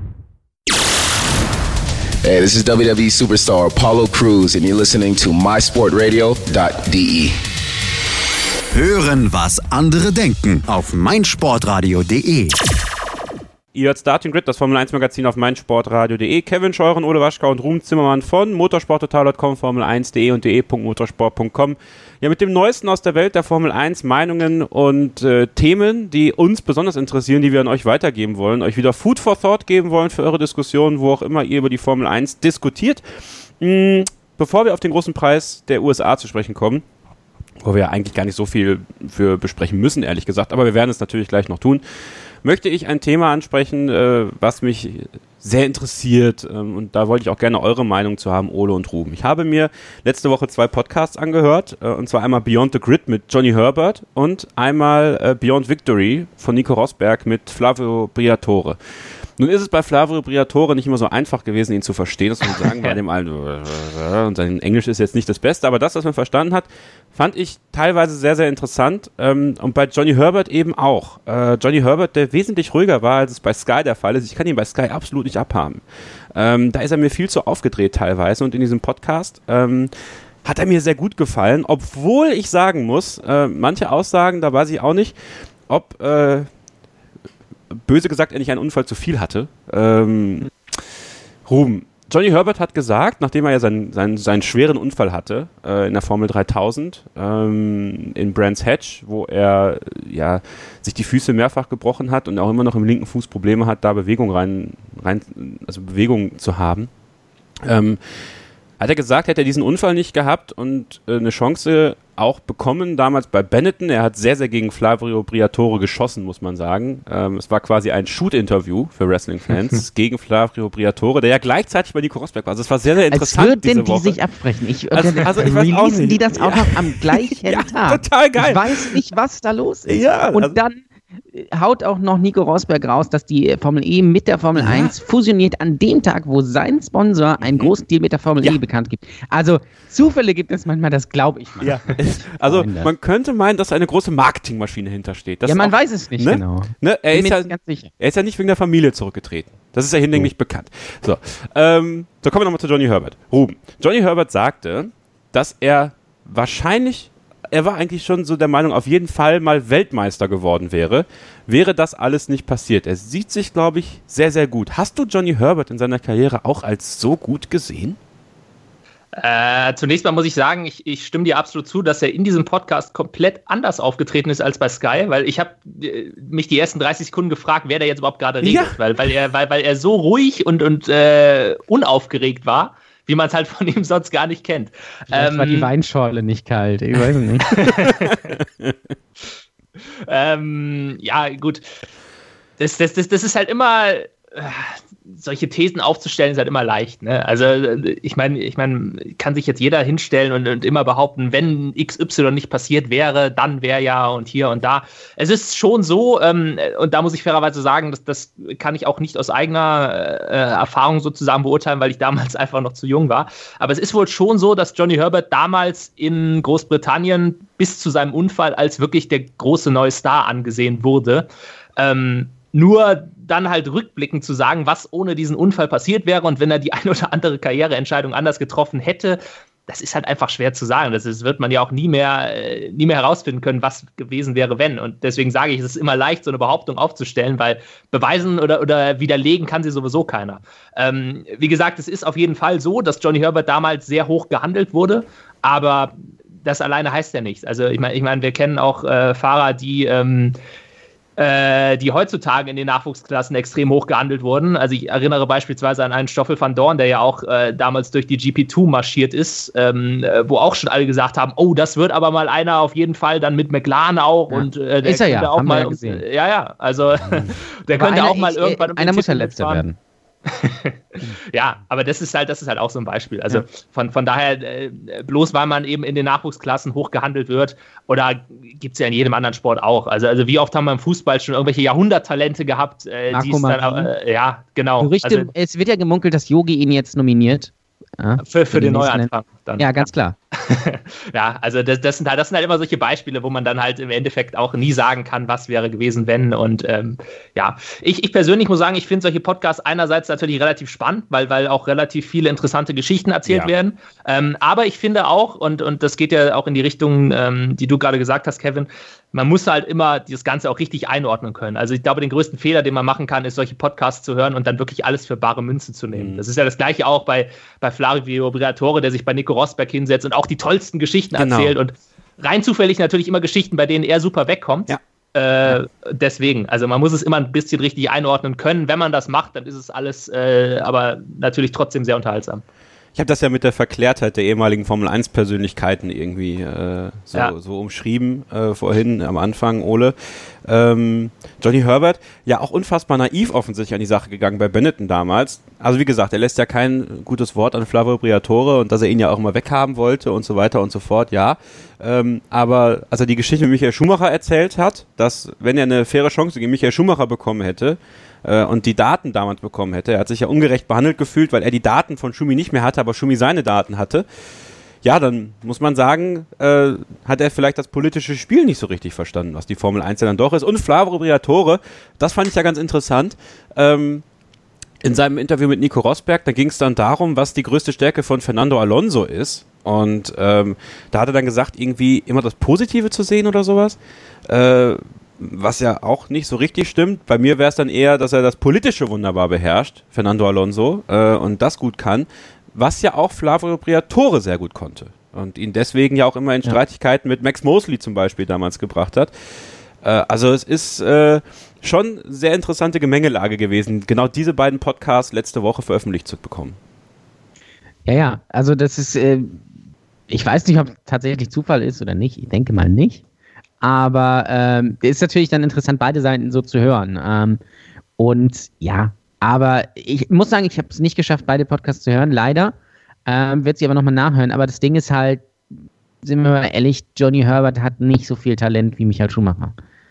Hey, this is W W E superstar Apollo Crews and you're listening to my sport radio dot de. Hören, was andere denken auf meinsportradio punkt de. Ihr hört Starting Grid, das Formel eins Magazin auf meinsportradio punkt de. Kevin Scheuren, Ole Waschkau und Ruben Zimmermann von motorsport total punkt com, Formel eins punkt de und de punkt motorsport punkt com. Ja, mit dem Neuesten aus der Welt der Formel eins, Meinungen und äh, Themen, die uns besonders interessieren, die wir an euch weitergeben wollen, euch wieder Food for Thought geben wollen für eure Diskussionen, wo auch immer ihr über die Formel eins diskutiert. Hm, bevor wir auf den großen Preis der U S A zu sprechen kommen, wo wir eigentlich gar nicht so viel für besprechen müssen, ehrlich gesagt, aber wir werden es natürlich gleich noch tun, möchte ich ein Thema ansprechen, äh, was mich sehr interessiert ähm, und da wollte ich auch gerne eure Meinung zu haben, Ole und Ruben. Ich habe mir letzte Woche zwei Podcasts angehört, äh, und zwar einmal Beyond the Grid mit Johnny Herbert und einmal äh, Beyond Victory von Nico Rosberg mit Flavio Briatore. Nun ist es bei Flavio Briatore nicht immer so einfach gewesen, ihn zu verstehen, das muss man sagen, bei dem alten und sein Englisch ist jetzt nicht das Beste, aber das, was man verstanden hat, fand ich teilweise sehr, sehr interessant ähm, und bei Johnny Herbert eben auch. Äh, Johnny Herbert, der wesentlich ruhiger war, als es bei Sky der Fall ist. Ich kann ihn bei Sky absolut nicht abhaben. Ähm, da ist er mir viel zu aufgedreht teilweise und in diesem Podcast ähm, hat er mir sehr gut gefallen, obwohl ich sagen muss, äh, manche Aussagen, da weiß ich auch nicht, ob äh, böse gesagt er nicht einen Unfall zu viel hatte. Ähm, Ruben, Johnny Herbert hat gesagt, nachdem er ja seinen, seinen, seinen schweren Unfall hatte äh, in der Formel dreitausend ähm, in Brands Hatch, wo er ja sich die Füße mehrfach gebrochen hat und auch immer noch im linken Fuß Probleme hat, da Bewegung rein, rein also Bewegung zu haben. Ähm, hat er gesagt, hätte er diesen Unfall nicht gehabt und äh, eine Chance auch bekommen, damals bei Benetton. Er hat sehr, sehr gegen Flavio Briatore geschossen, muss man sagen. Ähm, es war quasi ein Shoot-Interview für Wrestling-Fans gegen Flavio Briatore, der ja gleichzeitig bei Nico Rosberg war. Also es war sehr, sehr interessant. Als würden diese Woche. Die sich absprechen. Ich, also, also ich weiß auch nicht. Die das auch ja. noch am gleichen ja, Tag. Total geil. Ich weiß nicht, was da los ist. Ja, und also, dann haut auch noch Nico Rosberg raus, dass die Formel E mit der Formel ja. eins fusioniert an dem Tag, wo sein Sponsor einen großen Deal mit der Formel ja. E bekannt gibt. Also Zufälle gibt es manchmal, das glaube ich mal. Ja. Also Freunde. Man könnte meinen, dass eine große Marketingmaschine hintersteht. Das ja, man auch, weiß es nicht ne? genau. Ne? Er, ist ja, ganz sicher. er ist ja nicht wegen der Familie zurückgetreten. Das ist ja hinlänglich oh. bekannt. So, ähm, so kommen wir nochmal zu Johnny Herbert. Ruben. Johnny Herbert sagte, dass er wahrscheinlich er war eigentlich schon so der Meinung, auf jeden Fall mal Weltmeister geworden wäre, wäre das alles nicht passiert. Er sieht sich, glaube ich, sehr, sehr gut. Hast du Johnny Herbert in seiner Karriere auch als so gut gesehen? Äh, zunächst mal muss ich sagen, ich, ich stimme dir absolut zu, dass er in diesem Podcast komplett anders aufgetreten ist als bei Sky, weil ich habe äh, mich die ersten dreißig Sekunden gefragt, wer da jetzt überhaupt gerade redet, ja. weil, weil, er, weil, weil er so ruhig und, und äh, unaufgeregt war, wie man es halt von ihm sonst gar nicht kennt. Vielleicht ähm, war die Weinschorle nicht kalt, ich weiß nicht. ähm, ja, gut. Das, das, das, das ist halt immer... Äh, solche Thesen aufzustellen, ist halt immer leicht. Ne? Also ich meine, ich meine, kann sich jetzt jeder hinstellen und, und immer behaupten, wenn X Y nicht passiert wäre, dann wäre ja und hier und da. Es ist schon so, ähm, und da muss ich fairerweise sagen, dass, das kann ich auch nicht aus eigener äh, Erfahrung sozusagen beurteilen, weil ich damals einfach noch zu jung war. Aber es ist wohl schon so, dass Johnny Herbert damals in Großbritannien bis zu seinem Unfall als wirklich der große neue Star angesehen wurde. Ähm, Nur dann halt rückblickend zu sagen, was ohne diesen Unfall passiert wäre und wenn er die ein oder andere Karriereentscheidung anders getroffen hätte, das ist halt einfach schwer zu sagen. Das ist, wird man ja auch nie mehr, äh, nie mehr herausfinden können, was gewesen wäre, wenn. Und deswegen sage ich, es ist immer leicht, so eine Behauptung aufzustellen, weil beweisen oder, oder widerlegen kann sie sowieso keiner. Ähm, wie gesagt, es ist auf jeden Fall so, dass Johnny Herbert damals sehr hoch gehandelt wurde, aber das alleine heißt ja nichts. Also ich meine, ich mein, wir kennen auch äh, Fahrer, die ähm, die heutzutage in den Nachwuchsklassen extrem hoch gehandelt wurden. Also ich erinnere beispielsweise an einen Stoffel van Dorn, der ja auch äh, damals durch die G P zwei marschiert ist, ähm, wo auch schon alle gesagt haben, oh, das wird aber mal einer auf jeden Fall, dann mit McLaren auch. Ja. Und äh, der ist er ja, auch haben mal, wir ja gesehen. Ja, ja, also der aber könnte einer, auch mal ich, irgendwann... Um einer muss ja Letzter werden. Ja, aber das ist halt, das ist halt auch so ein Beispiel. Also ja. von, von daher, äh, bloß weil man eben in den Nachwuchsklassen hoch gehandelt wird, oder gibt es ja in jedem anderen Sport auch. Also, also wie oft haben wir im Fußball schon irgendwelche Jahrhunderttalente gehabt, äh, die es dann, äh, ja, genau. Gerüchte, also, es wird ja gemunkelt, dass Yogi ihn jetzt nominiert. Ja, für, für, für den Neuanfang. Dann. Ja, ganz klar. Ja, also das, das, sind halt, das sind halt immer solche Beispiele, wo man dann halt im Endeffekt auch nie sagen kann, was wäre gewesen, wenn. Und ähm, ja, ich, ich persönlich muss sagen, ich finde solche Podcasts einerseits natürlich relativ spannend, weil, weil auch relativ viele interessante Geschichten erzählt ja. werden. Ähm, aber ich finde auch, und, und das geht ja auch in die Richtung, ähm, die du gerade gesagt hast, Kevin, man muss halt immer das Ganze auch richtig einordnen können. Also ich glaube, den größten Fehler, den man machen kann, ist, solche Podcasts zu hören und dann wirklich alles für bare Münze zu nehmen. Mhm. Das ist ja das Gleiche auch bei, bei Flavio Briatore, der sich bei Nico Rosberg hinsetzt und auch die tollsten Geschichten genau. erzählt und rein zufällig natürlich immer Geschichten, bei denen er super wegkommt. Ja. Äh, ja. Deswegen, also man muss es immer ein bisschen richtig einordnen können. Wenn man das macht, dann ist es alles äh, aber natürlich trotzdem sehr unterhaltsam. Ich habe das ja mit der Verklärtheit der ehemaligen Formel eins Persönlichkeiten irgendwie äh, so, ja. so umschrieben äh, vorhin am Anfang, Ole. Ähm, Johnny Herbert, ja auch unfassbar naiv offensichtlich an die Sache gegangen bei Benetton damals. Also wie gesagt, er lässt ja kein gutes Wort an Flavio Briatore und dass er ihn ja auch immer weghaben wollte und so weiter und so fort, ja. Ähm, aber als er die Geschichte mit Michael Schumacher erzählt hat, dass wenn er eine faire Chance gegen Michael Schumacher bekommen hätte äh, und die Daten damals bekommen hätte, er hat sich ja ungerecht behandelt gefühlt, weil er die Daten von Schumi nicht mehr hatte, aber Schumi seine Daten hatte. Ja, dann muss man sagen, äh, hat er vielleicht das politische Spiel nicht so richtig verstanden, was die Formel eins ja dann doch ist. Und Flavio Briatore, das fand ich ja ganz interessant, ähm, in seinem Interview mit Nico Rosberg, da ging es dann darum, was die größte Stärke von Fernando Alonso ist. Und ähm, da hat er dann gesagt, irgendwie immer das Positive zu sehen oder sowas, äh, was ja auch nicht so richtig stimmt. Bei mir wäre es dann eher, dass er das Politische wunderbar beherrscht, Fernando Alonso, äh, und das gut kann. Was ja auch Flavio Briatore sehr gut konnte und ihn deswegen ja auch immer in Streitigkeiten ja. mit Max Mosley zum Beispiel damals gebracht hat. Äh, also es ist äh, schon sehr interessante Gemengelage gewesen, genau diese beiden Podcasts letzte Woche veröffentlicht zu bekommen. Ja, ja, also das ist, äh, ich weiß nicht, ob es tatsächlich Zufall ist oder nicht, ich denke mal nicht, aber ähm, ist natürlich dann interessant, beide Seiten so zu hören. Ähm, und ja, aber ich muss sagen, ich habe es nicht geschafft, beide Podcasts zu hören, leider. Ähm, werde sie aber nochmal nachhören. Aber das Ding ist halt, sind wir mal ehrlich, Johnny Herbert hat nicht so viel Talent wie Michael Schumacher.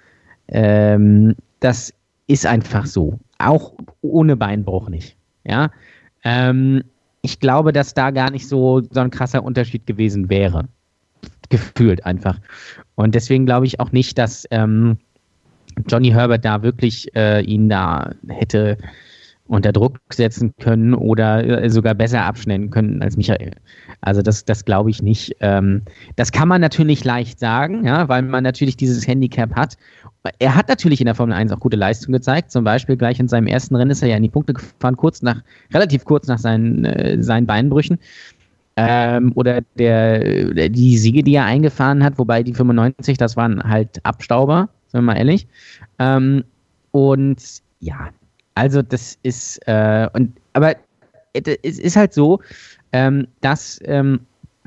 Ähm, das ist einfach so. Auch ohne Beinbruch nicht. Ja. Ähm, ich glaube, dass da gar nicht so, so ein krasser Unterschied gewesen wäre. Gefühlt einfach. Und deswegen glaube ich auch nicht, dass ähm, Johnny Herbert da wirklich äh, ihn da hätte unter Druck setzen können oder äh, sogar besser abschneiden können als Michael. Also das, das glaube ich nicht. Ähm, das kann man natürlich leicht sagen, ja, weil man natürlich dieses Handicap hat. Er hat natürlich in der Formel eins auch gute Leistung gezeigt. Zum Beispiel gleich in seinem ersten Rennen ist er ja in die Punkte gefahren, kurz nach, relativ kurz nach seinen, äh, seinen Beinbrüchen. Ähm, oder der, die Siege, die er eingefahren hat, wobei die fünfundneunzig, das waren halt Abstauber, sind wir mal ehrlich. Ähm, und ja, also das ist, äh, und aber es ist halt so, ähm, dass ähm,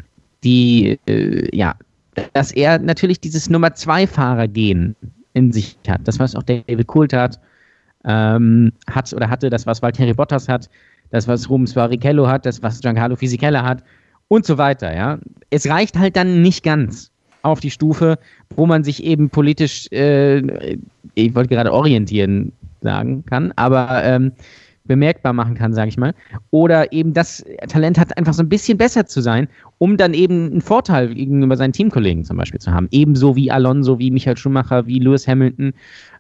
die, äh, ja, dass er natürlich dieses Nummer zwei Fahrer-Gen in sich hat. Das, was auch David Coulthard ähm, hat oder hatte, das, was Valtteri Bottas hat, das, was Rubens Barrichello hat, das, was Giancarlo Fisichella hat und so weiter, ja. Es reicht halt dann nicht ganz auf die Stufe, wo man sich eben politisch, äh, ich wollte gerade orientieren sagen kann, aber ähm, bemerkbar machen kann, sage ich mal. Oder eben das Talent hat, einfach so ein bisschen besser zu sein, um dann eben einen Vorteil gegenüber seinen Teamkollegen zum Beispiel zu haben. Ebenso wie Alonso, wie Michael Schumacher, wie Lewis Hamilton.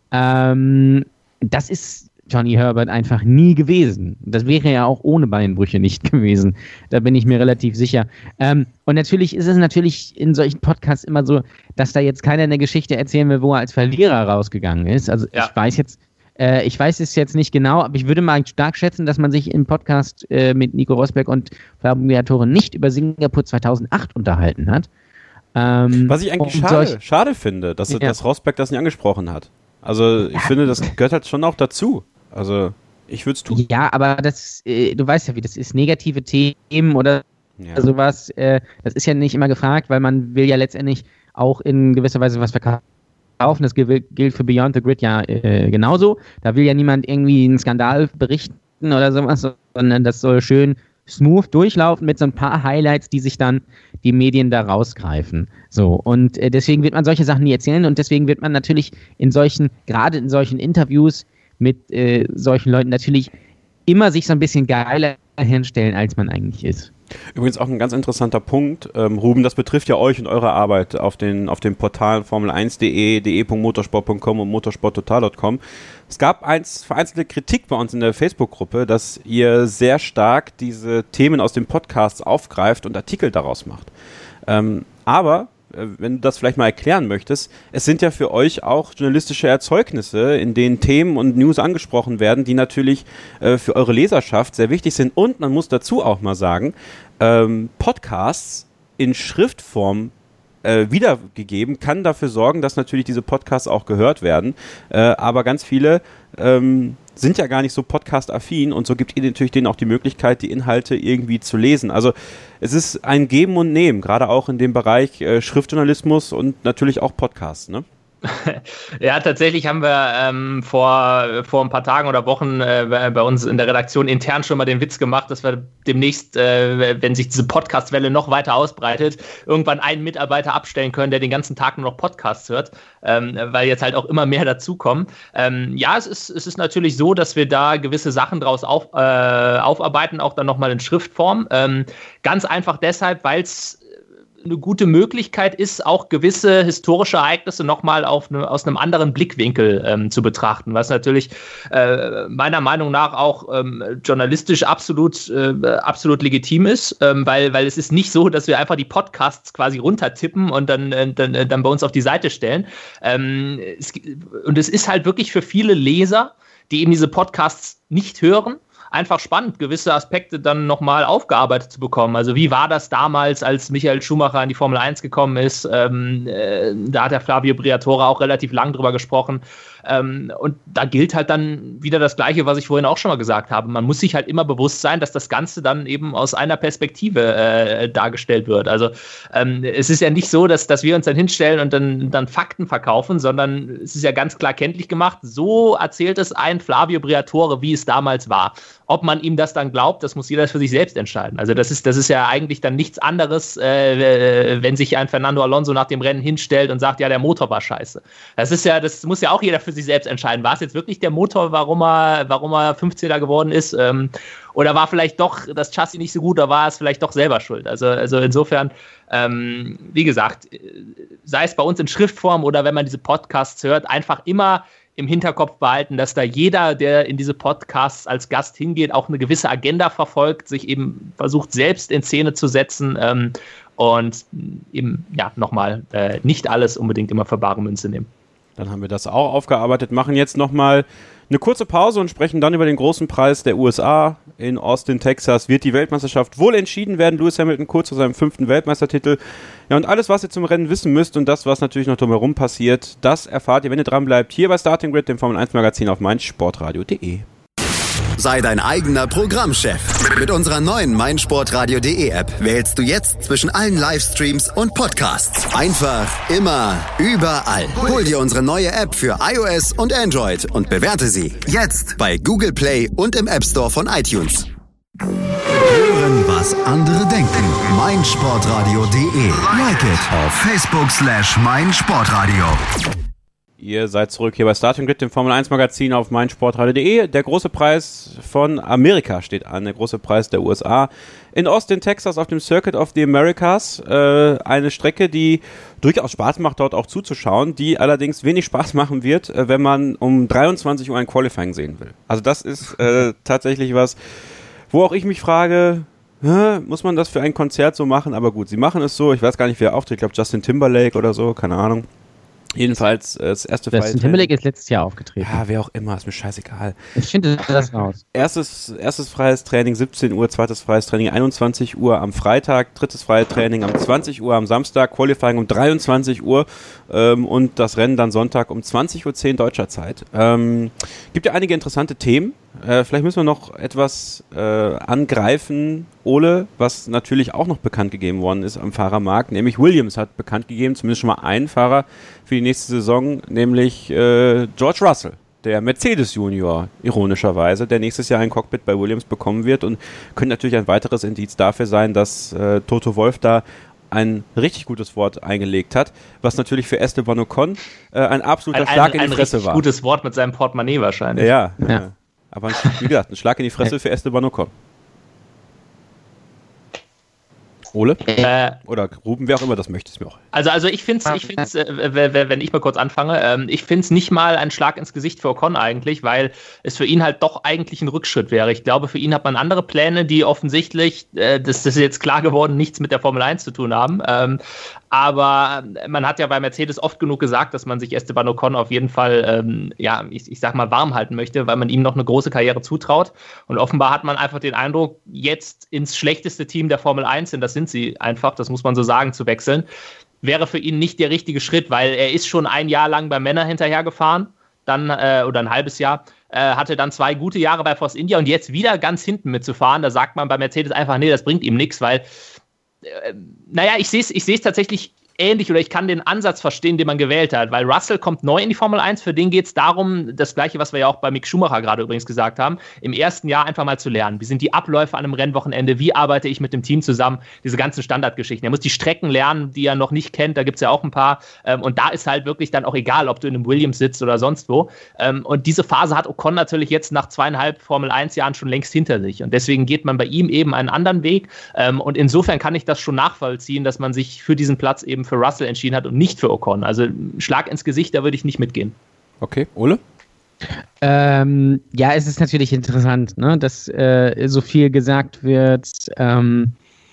Ähm, das ist Johnny Herbert einfach nie gewesen. Das wäre ja auch ohne Beinbrüche nicht gewesen. Da bin ich mir relativ sicher. Ähm, und natürlich ist es natürlich in solchen Podcasts immer so, dass da jetzt keiner eine Geschichte erzählen will, wo er als Verlierer rausgegangen ist. Also ja. ich weiß jetzt, äh, ich weiß es jetzt nicht genau, aber ich würde mal stark schätzen, dass man sich im Podcast äh, mit Nico Rosberg und Flavio Briatore nicht über Singapur zweitausendacht unterhalten hat. Ähm, Was ich eigentlich schade, solch, schade finde, dass, ja. dass Rosberg das nicht angesprochen hat. Also ich ja. finde, das gehört halt schon auch dazu. Also, ich würde es tun. Ja, aber das, äh, du weißt ja, wie das ist, negative Themen oder ja. sowas, äh, das ist ja nicht immer gefragt, weil man will ja letztendlich auch in gewisser Weise was verkaufen. Das gilt für Beyond the Grid ja äh, genauso. Da will ja niemand irgendwie einen Skandal berichten oder sowas, sondern das soll schön smooth durchlaufen mit so ein paar Highlights, die sich dann die Medien da rausgreifen. So, und äh, deswegen wird man solche Sachen nie erzählen und deswegen wird man natürlich in solchen, gerade in solchen Interviews mit äh, solchen Leuten natürlich immer sich so ein bisschen geiler hinstellen, als man eigentlich ist. Übrigens auch ein ganz interessanter Punkt, ähm, Ruben, das betrifft ja euch und eure Arbeit auf den, auf den Portalen Formel eins punkt de, de punkt motorsport punkt com und motorsport total punkt com. Es gab eins, vereinzelte Kritik bei uns in der Facebook-Gruppe, dass ihr sehr stark diese Themen aus den Podcasts aufgreift und Artikel daraus macht. Ähm, aber wenn du das vielleicht mal erklären möchtest, es sind ja für euch auch journalistische Erzeugnisse, in denen Themen und News angesprochen werden, die natürlich äh, für eure Leserschaft sehr wichtig sind. Und man muss dazu auch mal sagen, ähm, Podcasts in Schriftform äh, wiedergegeben, kann dafür sorgen, dass natürlich diese Podcasts auch gehört werden. Äh, aber ganz viele ähm, sind ja gar nicht so podcast-affin und so gibt ihr natürlich denen auch die Möglichkeit, die Inhalte irgendwie zu lesen. Also es ist ein Geben und Nehmen, gerade auch in dem Bereich äh, Schriftjournalismus und natürlich auch Podcasts, ne? Ja, tatsächlich haben wir ähm, vor, vor ein paar Tagen oder Wochen äh, bei uns in der Redaktion intern schon mal den Witz gemacht, dass wir demnächst, äh, wenn sich diese Podcast-Welle noch weiter ausbreitet, irgendwann einen Mitarbeiter abstellen können, der den ganzen Tag nur noch Podcasts hört, ähm, weil jetzt halt auch immer mehr dazukommen. Ähm, ja, es ist, es ist natürlich so, dass wir da gewisse Sachen draus auf, äh, aufarbeiten, auch dann nochmal in Schriftform. Ähm, ganz einfach deshalb, weil es eine gute Möglichkeit ist, auch gewisse historische Ereignisse nochmal auf ne, aus einem anderen Blickwinkel ähm, zu betrachten, was natürlich äh, meiner Meinung nach auch ähm, journalistisch absolut, äh, absolut legitim ist, ähm, weil, weil es ist nicht so, dass wir einfach die Podcasts quasi runtertippen und dann, äh, dann, äh, dann bei uns auf die Seite stellen. Ähm, es, und es ist halt wirklich für viele Leser, die eben diese Podcasts nicht hören, einfach spannend, gewisse Aspekte dann nochmal aufgearbeitet zu bekommen. Also wie war das damals, als Michael Schumacher in die Formel eins gekommen ist? Ähm, äh, da hat der Flavio Briatore auch relativ lang drüber gesprochen. Ähm, und da gilt halt dann wieder das Gleiche, was ich vorhin auch schon mal gesagt habe. Man muss sich halt immer bewusst sein, dass das Ganze dann eben aus einer Perspektive äh, dargestellt wird. Also ähm, es ist ja nicht so, dass, dass wir uns dann hinstellen und dann, dann Fakten verkaufen, sondern es ist ja ganz klar kenntlich gemacht, so erzählt es ein Flavio Briatore, wie es damals war. Ob man ihm das dann glaubt, das muss jeder für sich selbst entscheiden. Also das ist, das ist ja eigentlich dann nichts anderes, äh, wenn sich ein Fernando Alonso nach dem Rennen hinstellt und sagt, ja, der Motor war scheiße. Das ist ja, das muss ja auch jeder für sich selbst entscheiden. War es jetzt wirklich der Motor, warum er, warum er fünfzehnter geworden ist? Ähm, oder war vielleicht doch das Chassis nicht so gut, oder war es vielleicht doch selber schuld? Also, also insofern, ähm, wie gesagt, sei es bei uns in Schriftform oder wenn man diese Podcasts hört, einfach immer im Hinterkopf behalten, dass da jeder, der in diese Podcasts als Gast hingeht, auch eine gewisse Agenda verfolgt, sich eben versucht, selbst in Szene zu setzen ähm, und eben, ja, nochmal, äh, nicht alles unbedingt immer für bare Münze nehmen. Dann haben wir das auch aufgearbeitet, machen jetzt nochmal eine kurze Pause und sprechen dann über den großen Preis der U S A. In Austin, Texas wird die Weltmeisterschaft wohl entschieden werden. Lewis Hamilton kurz vor seinem fünften Weltmeistertitel. Ja, und alles, was ihr zum Rennen wissen müsst und das, was natürlich noch drumherum passiert, das erfahrt ihr, wenn ihr dran bleibt, hier bei Starting Grid, dem Formel eins Magazin auf meinsportradio punkt de. Sei dein eigener Programmchef. Mit unserer neuen meinsportradio punkt de App wählst du jetzt zwischen allen Livestreams und Podcasts. Einfach, immer, überall. Hol dir unsere neue App für iOS und Android und bewerte sie jetzt bei Google Play und im App Store von iTunes. Hören, was andere denken. meinsportradio punkt de. Like it auf Facebook slash meinsportradio. Ihr seid zurück hier bei Starting Grid, dem Formel eins Magazin auf meinsportradio punkt de. Der große Preis von Amerika steht an, der große Preis der U S A. In Austin, Texas, auf dem Circuit of the Americas. Äh, eine Strecke, die durchaus Spaß macht, dort auch zuzuschauen, die allerdings wenig Spaß machen wird, äh, wenn man um dreiundzwanzig Uhr ein Qualifying sehen will. Also das ist äh, tatsächlich was, wo auch ich mich frage, hä, muss man das für ein Konzert so machen? Aber gut, sie machen es so. Ich weiß gar nicht, wer auftritt. Ich glaube Justin Timberlake oder so, keine Ahnung. Jedenfalls äh, das erste Freie Justin Timberlake ist letztes Jahr aufgetreten. Ja, wer auch immer, ist mir scheißegal. Ich finde das raus. Erstes, erstes freies Training siebzehn Uhr, zweites freies Training einundzwanzig Uhr am Freitag, drittes freie Training um zwanzig Uhr am Samstag, Qualifying um dreiundzwanzig Uhr ähm, und das Rennen dann Sonntag um zwanzig Uhr zehn deutscher Zeit. Ähm, gibt ja einige interessante Themen. Äh, vielleicht müssen wir noch etwas äh, angreifen, Ole, was natürlich auch noch bekannt gegeben worden ist am Fahrermarkt, nämlich Williams hat bekannt gegeben, zumindest schon mal einen Fahrer für die nächste Saison, nämlich äh, George Russell, der Mercedes Junior, ironischerweise, der nächstes Jahr ein Cockpit bei Williams bekommen wird und könnte natürlich ein weiteres Indiz dafür sein, dass äh, Toto Wolff da ein richtig gutes Wort eingelegt hat, was natürlich für Esteban Ocon äh, ein absoluter ein, Schlag ein, in die Fresse war. Ein gutes Wort mit seinem Portemonnaie wahrscheinlich. Ja, ja. Ja. Aber wie gesagt, ein Schlag in die Fresse für Esteban Ocon. Ole? Äh, Oder Ruben, wer auch immer das möchte, ist mir auch. Also, also ich finde es, ich find's, äh, wenn ich mal kurz anfange, ähm, ich finde es nicht mal ein Schlag ins Gesicht für Ocon eigentlich, weil es für ihn halt doch eigentlich ein Rückschritt wäre. Ich glaube, für ihn hat man andere Pläne, die offensichtlich, äh, das, das ist jetzt klar geworden, nichts mit der Formel eins zu tun haben. Ähm, aber man hat ja bei Mercedes oft genug gesagt, dass man sich Esteban Ocon auf jeden Fall, ähm, ja, ich, ich sag mal, warm halten möchte, weil man ihm noch eine große Karriere zutraut. Und offenbar hat man einfach den Eindruck, jetzt ins schlechteste Team der Formel eins, denn das sind sie einfach, das muss man so sagen, zu wechseln, wäre für ihn nicht der richtige Schritt, weil er ist schon ein Jahr lang bei Männern hinterhergefahren, dann, äh, oder ein halbes Jahr, äh, hatte dann zwei gute Jahre bei Force India und jetzt wieder ganz hinten mitzufahren, da sagt man bei Mercedes einfach, nee, das bringt ihm nichts, weil naja, ich sehe es ich sehe es tatsächlich ähnlich oder ich kann den Ansatz verstehen, den man gewählt hat, weil Russell kommt neu in die Formel eins, für den geht es darum, das Gleiche, was wir ja auch bei Mick Schumacher gerade übrigens gesagt haben, im ersten Jahr einfach mal zu lernen. Wie sind die Abläufe an einem Rennwochenende? Wie arbeite ich mit dem Team zusammen? Diese ganzen Standardgeschichten. Er muss die Strecken lernen, die er noch nicht kennt, da gibt es ja auch ein paar und da ist halt wirklich dann auch egal, ob du in einem Williams sitzt oder sonst wo. Und diese Phase hat Ocon natürlich jetzt nach zweieinhalb Formel eins Jahren schon längst hinter sich und deswegen geht man bei ihm eben einen anderen Weg und insofern kann ich das schon nachvollziehen, dass man sich für diesen Platz eben für Russell entschieden hat und nicht für Ocon. Also Schlag ins Gesicht, da würde ich nicht mitgehen. Okay, Ole? Ähm, ja, es ist natürlich interessant, ne, dass äh, so viel gesagt wird, ähm,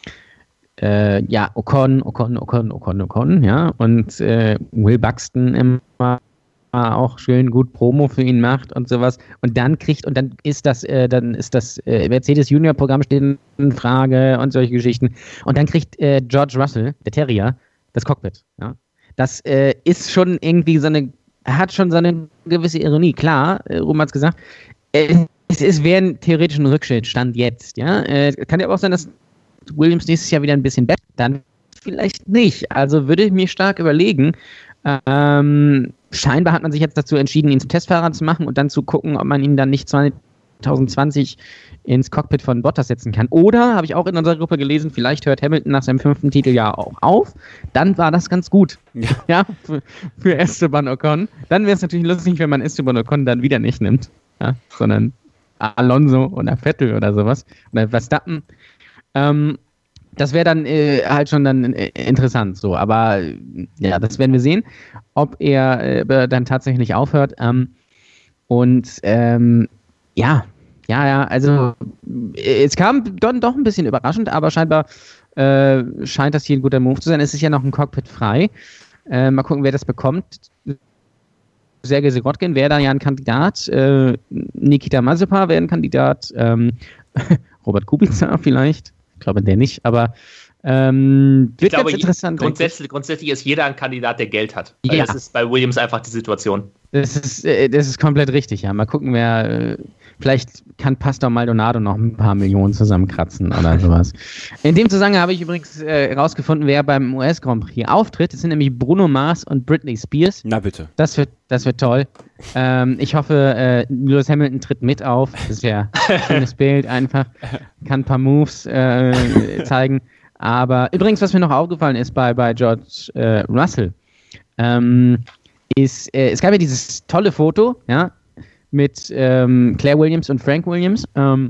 äh, ja, Ocon, Ocon, Ocon, Ocon, Ocon, ja, und äh, Will Buxton immer auch schön gut Promo für ihn macht und sowas und dann kriegt und dann ist das äh, dann ist das äh, Mercedes Junior Programm steht in Frage und solche Geschichten und dann kriegt äh, George Russell, der Terrier, das Cockpit, ja. Das äh, ist schon irgendwie so eine hat schon so eine gewisse Ironie, klar, äh, Ruben hat's gesagt, äh, es ist wäre ein theoretischen Rückstand jetzt, ja, äh, kann ja aber auch sein, dass Williams nächstes Jahr wieder ein bisschen besser, dann vielleicht nicht, also würde ich mir stark überlegen, ähm, scheinbar hat man sich jetzt dazu entschieden, ihn zum Testfahrer zu machen und dann zu gucken, ob man ihn dann nicht zwanzig zwanzig ins Cockpit von Bottas setzen kann. Oder, habe ich auch in unserer Gruppe gelesen, vielleicht hört Hamilton nach seinem fünften Titeljahr auch auf. Dann war das ganz gut. Ja, ja für, für Esteban Ocon. Dann wäre es natürlich lustig, wenn man Esteban Ocon dann wieder nicht nimmt, ja, sondern Alonso oder Vettel oder sowas. Oder Verstappen. Ähm, Das wäre dann äh, halt schon dann äh, interessant, so. Aber äh, ja, das werden wir sehen, ob er äh, dann tatsächlich aufhört. Ähm, und ähm, ja, ja, ja, also äh, es kam dann doch ein bisschen überraschend, aber scheinbar äh, scheint das hier ein guter Move zu sein. Es ist ja noch ein Cockpit frei. Äh, mal gucken, wer das bekommt. Sergej Sirotkin wäre da ja ein Kandidat. Äh, Nikita Mazepin wäre ein Kandidat. Ähm, Robert Kubica vielleicht. Ich glaube, der nicht, aber ähm, wird ich glaube, ganz interessant. Grundsätzlich, grundsätzlich ist jeder ein Kandidat, der Geld hat. Weil ja. Das ist bei Williams einfach die Situation. Das ist, äh, das ist komplett richtig, ja. Mal gucken, wer, äh, vielleicht kann Pastor Maldonado noch ein paar Millionen zusammenkratzen oder sowas. In dem Zusammenhang habe ich übrigens herausgefunden, äh, wer beim U S Grand Prix auftritt. Das sind nämlich Bruno Mars und Britney Spears. Na bitte. Das wird, das wird toll. Ähm, ich hoffe, äh, Lewis Hamilton tritt mit auf. Das ist ja ein schönes Bild einfach. Kann ein paar Moves äh, zeigen. Aber übrigens, was mir noch aufgefallen ist bei, bei George äh, Russell, ähm, ist, äh, es gab ja dieses tolle Foto, ja, mit ähm, Claire Williams und Frank Williams. Ähm,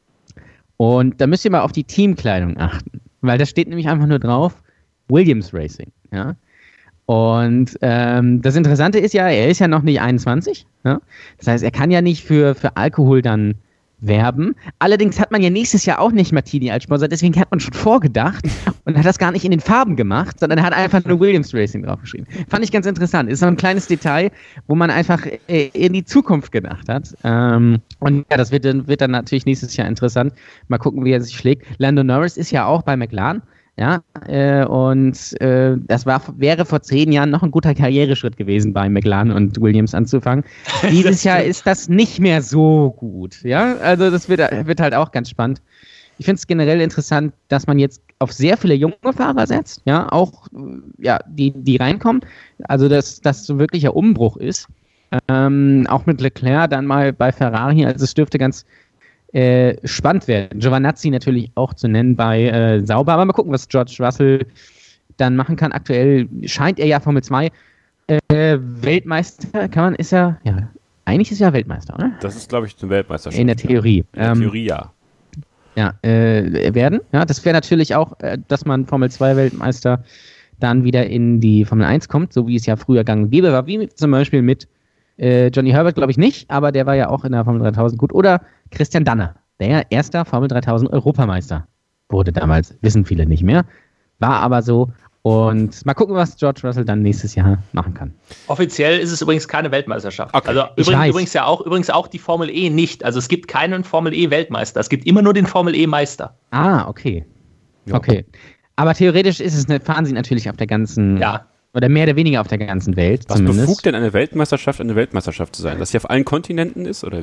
und da müsst ihr mal auf die Teamkleidung achten, weil da steht nämlich einfach nur drauf Williams Racing, ja. Und ähm, das Interessante ist ja, er ist ja noch nicht einundzwanzig, ja? Das heißt, er kann ja nicht für, für Alkohol dann werben. Allerdings hat man ja nächstes Jahr auch nicht Martini als Sponsor, deswegen hat man schon vorgedacht und hat das gar nicht in den Farben gemacht, sondern hat einfach nur Williams Racing draufgeschrieben. Fand ich ganz interessant. Ist so ein kleines Detail, wo man einfach äh, in die Zukunft gedacht hat. Ähm, und ja, das wird dann, wird dann natürlich nächstes Jahr interessant. Mal gucken, wie er sich schlägt. Lando Norris ist ja auch bei McLaren. Ja, äh, und äh, das war, wäre vor zehn Jahren noch ein guter Karriereschritt gewesen, bei McLaren und Williams anzufangen. Dieses Jahr ist das nicht mehr so gut. Ja, also das wird, wird halt auch ganz spannend. Ich finde es generell interessant, dass man jetzt auf sehr viele junge Fahrer setzt, ja, auch ja, die, die reinkommen. Also dass das so wirklich ein Umbruch ist. Ähm, auch mit Leclerc dann mal bei Ferrari, also es dürfte ganz Äh, spannend werden. Giovinazzi natürlich auch zu nennen bei äh, Sauber, aber mal gucken, was George Russell dann machen kann. Aktuell scheint er ja Formel zwei äh, Weltmeister, kann man, ist er, ja, eigentlich ist er ja Weltmeister, oder? Das ist, glaube ich, eine Weltmeisterschaft. In der Theorie. Ja. In der ähm, Theorie, ja. Ja, äh, werden. Ja, das wäre natürlich auch, äh, dass man Formel zwei Weltmeister dann wieder in die Formel eins kommt, so wie es ja früher gang und gäbe war, wie mit, zum Beispiel mit äh, Johnny Herbert, glaube ich nicht, aber der war ja auch in der Formel dreitausend gut. Oder Christian Danner, der erster Formel dreitausend Europameister wurde damals, wissen viele nicht mehr, war aber so. Und mal gucken, was George Russell dann nächstes Jahr machen kann. Offiziell ist es übrigens keine Weltmeisterschaft. Okay. Also übrigens, übrigens ja auch, übrigens auch die Formel E nicht. Also es gibt keinen Formel E Weltmeister. Es gibt immer nur den Formel E Meister. Ah, okay. Ja. Okay. Aber theoretisch ist es eine, fahren sie natürlich auf der ganzen, ja. oder mehr oder weniger auf der ganzen Welt. Was zumindest. befugt denn eine Weltmeisterschaft, eine Weltmeisterschaft zu sein? Dass sie auf allen Kontinenten ist, oder wie?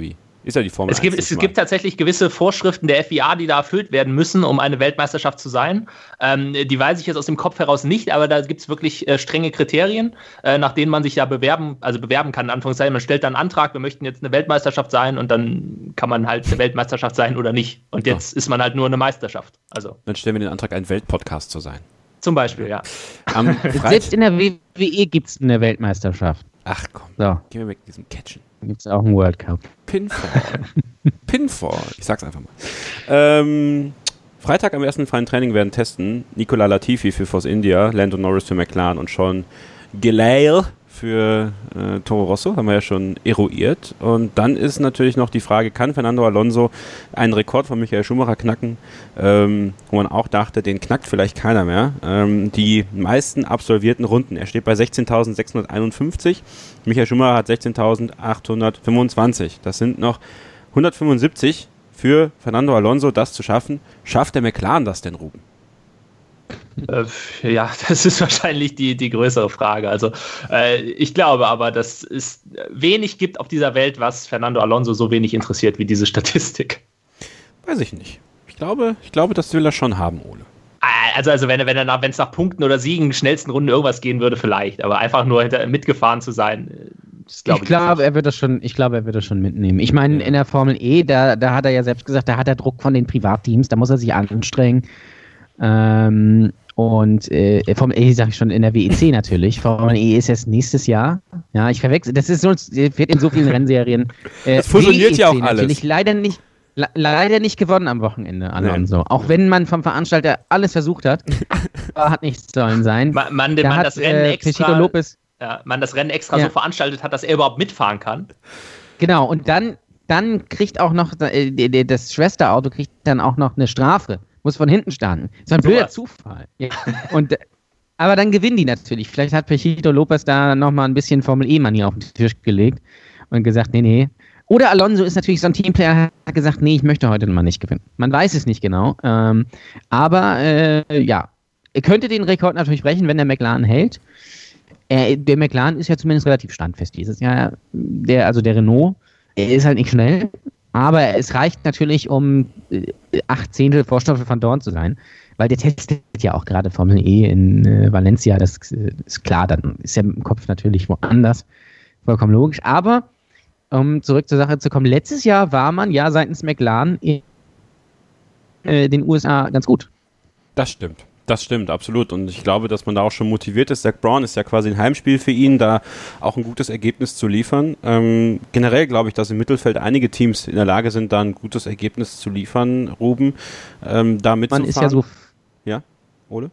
Ist ja die Formel es gibt, eins. Es gibt tatsächlich gewisse Vorschriften der F I A, die da erfüllt werden müssen, um eine Weltmeisterschaft zu sein. Ähm, die weiß ich jetzt aus dem Kopf heraus nicht, aber da gibt es wirklich äh, strenge Kriterien, äh, nach denen man sich da bewerben, also bewerben kann, in Anführungszeichen. Man stellt dann einen Antrag, wir möchten jetzt eine Weltmeisterschaft sein und dann kann man halt eine Weltmeisterschaft sein oder nicht. Und jetzt oh. ist man halt nur eine Meisterschaft. Also. Dann stellen wir den Antrag, ein Weltpodcast zu sein. Zum Beispiel, ja. Am Selbst in der W W E gibt es eine Weltmeisterschaft. Ach komm, so. gehen wir weg mit diesem Catchen. Gibt es auch einen World Cup. Pinfall. Pinfall. Ich sag's einfach mal. Ähm, Freitag am ersten freien Training werden testen Nicola Latifi für Force India, Lando Norris für McLaren und Sean Gelael für äh, Toro Rosso, haben wir ja schon eruiert. Und dann ist natürlich noch die Frage, kann Fernando Alonso einen Rekord von Michael Schumacher knacken, ähm, wo man auch dachte, den knackt vielleicht keiner mehr. Ähm, die meisten absolvierten Runden. Er steht bei sechzehntausendsechshunderteinundfünfzig. Michael Schumacher hat sechzehntausendachthundertfünfundzwanzig. Das sind noch hundertfünfundsiebzig für Fernando Alonso, das zu schaffen. Schafft der McLaren das denn, Ruben? Äh, ja, das ist wahrscheinlich die, die größere Frage. Also äh, ich glaube aber, dass es wenig gibt auf dieser Welt, was Fernando Alonso so wenig interessiert wie diese Statistik. Weiß ich nicht. Ich glaube, ich glaube, das will er schon haben, Ole. Also, also wenn, wenn er nach, wenn es nach Punkten oder Siegen, schnellsten Runden irgendwas gehen würde, vielleicht. Aber einfach nur hinter, mitgefahren zu sein, das glaube ich. Ich glaube, er wird das schon, ich glaube, er wird das schon mitnehmen. Ich meine, ja. in der Formel E, da, da hat er ja selbst gesagt, da hat er Druck von den Privatteams, da muss er sich anstrengen. Ähm, und äh, Formel E sage ich schon, in der W E C natürlich. Formel E ist jetzt nächstes Jahr. Ja, ich verwechsel, das ist so, wird in so vielen Rennserien. Äh, das fusioniert W E C ja auch alles. Natürlich leider nicht, le- leider nicht gewonnen am Wochenende, Alonso. Auch wenn man vom Veranstalter alles versucht hat, hat nichts sollen sein. Man, man, da man hat, das Rennen äh, extra, Lopez, ja, man das Rennen extra ja. so veranstaltet hat, dass er überhaupt mitfahren kann. Genau, und dann, dann kriegt auch noch äh, das Schwesterauto kriegt dann auch noch eine Strafe. Muss von hinten starten. Das ist ein blöder Zufall. Ja. Und, aber dann gewinnen die natürlich. Vielleicht hat Pechito Lopez da nochmal ein bisschen Formel-E-Manier auf den Tisch gelegt und gesagt, nee, nee. Oder Alonso ist natürlich so ein Teamplayer, hat gesagt, nee, ich möchte heute mal nicht gewinnen. Man weiß es nicht genau. Ähm, aber äh, ja, er könnte den Rekord natürlich brechen, wenn der McLaren hält. Er, der McLaren ist ja zumindest relativ standfest dieses Jahr. Der, also der Renault, er ist halt nicht schnell. Aber es reicht natürlich, um äh, acht Zehntel vor Stoffel van Dorn zu sein, weil der testet ja auch gerade Formel E in äh, Valencia, das äh, ist klar, dann ist er im Kopf natürlich woanders, vollkommen logisch. Aber, um zurück zur Sache zu kommen, letztes Jahr war man ja seitens McLaren in äh, den U S A ganz gut. Das stimmt. Das stimmt, absolut. Und ich glaube, dass man da auch schon motiviert ist. Zach Brown ist ja quasi ein Heimspiel für ihn, da auch ein gutes Ergebnis zu liefern. Ähm, generell glaube ich, dass im Mittelfeld einige Teams in der Lage sind, da ein gutes Ergebnis zu liefern, Ruben, ähm, da mitzufahren. Man ist ja so... Ja, Ole?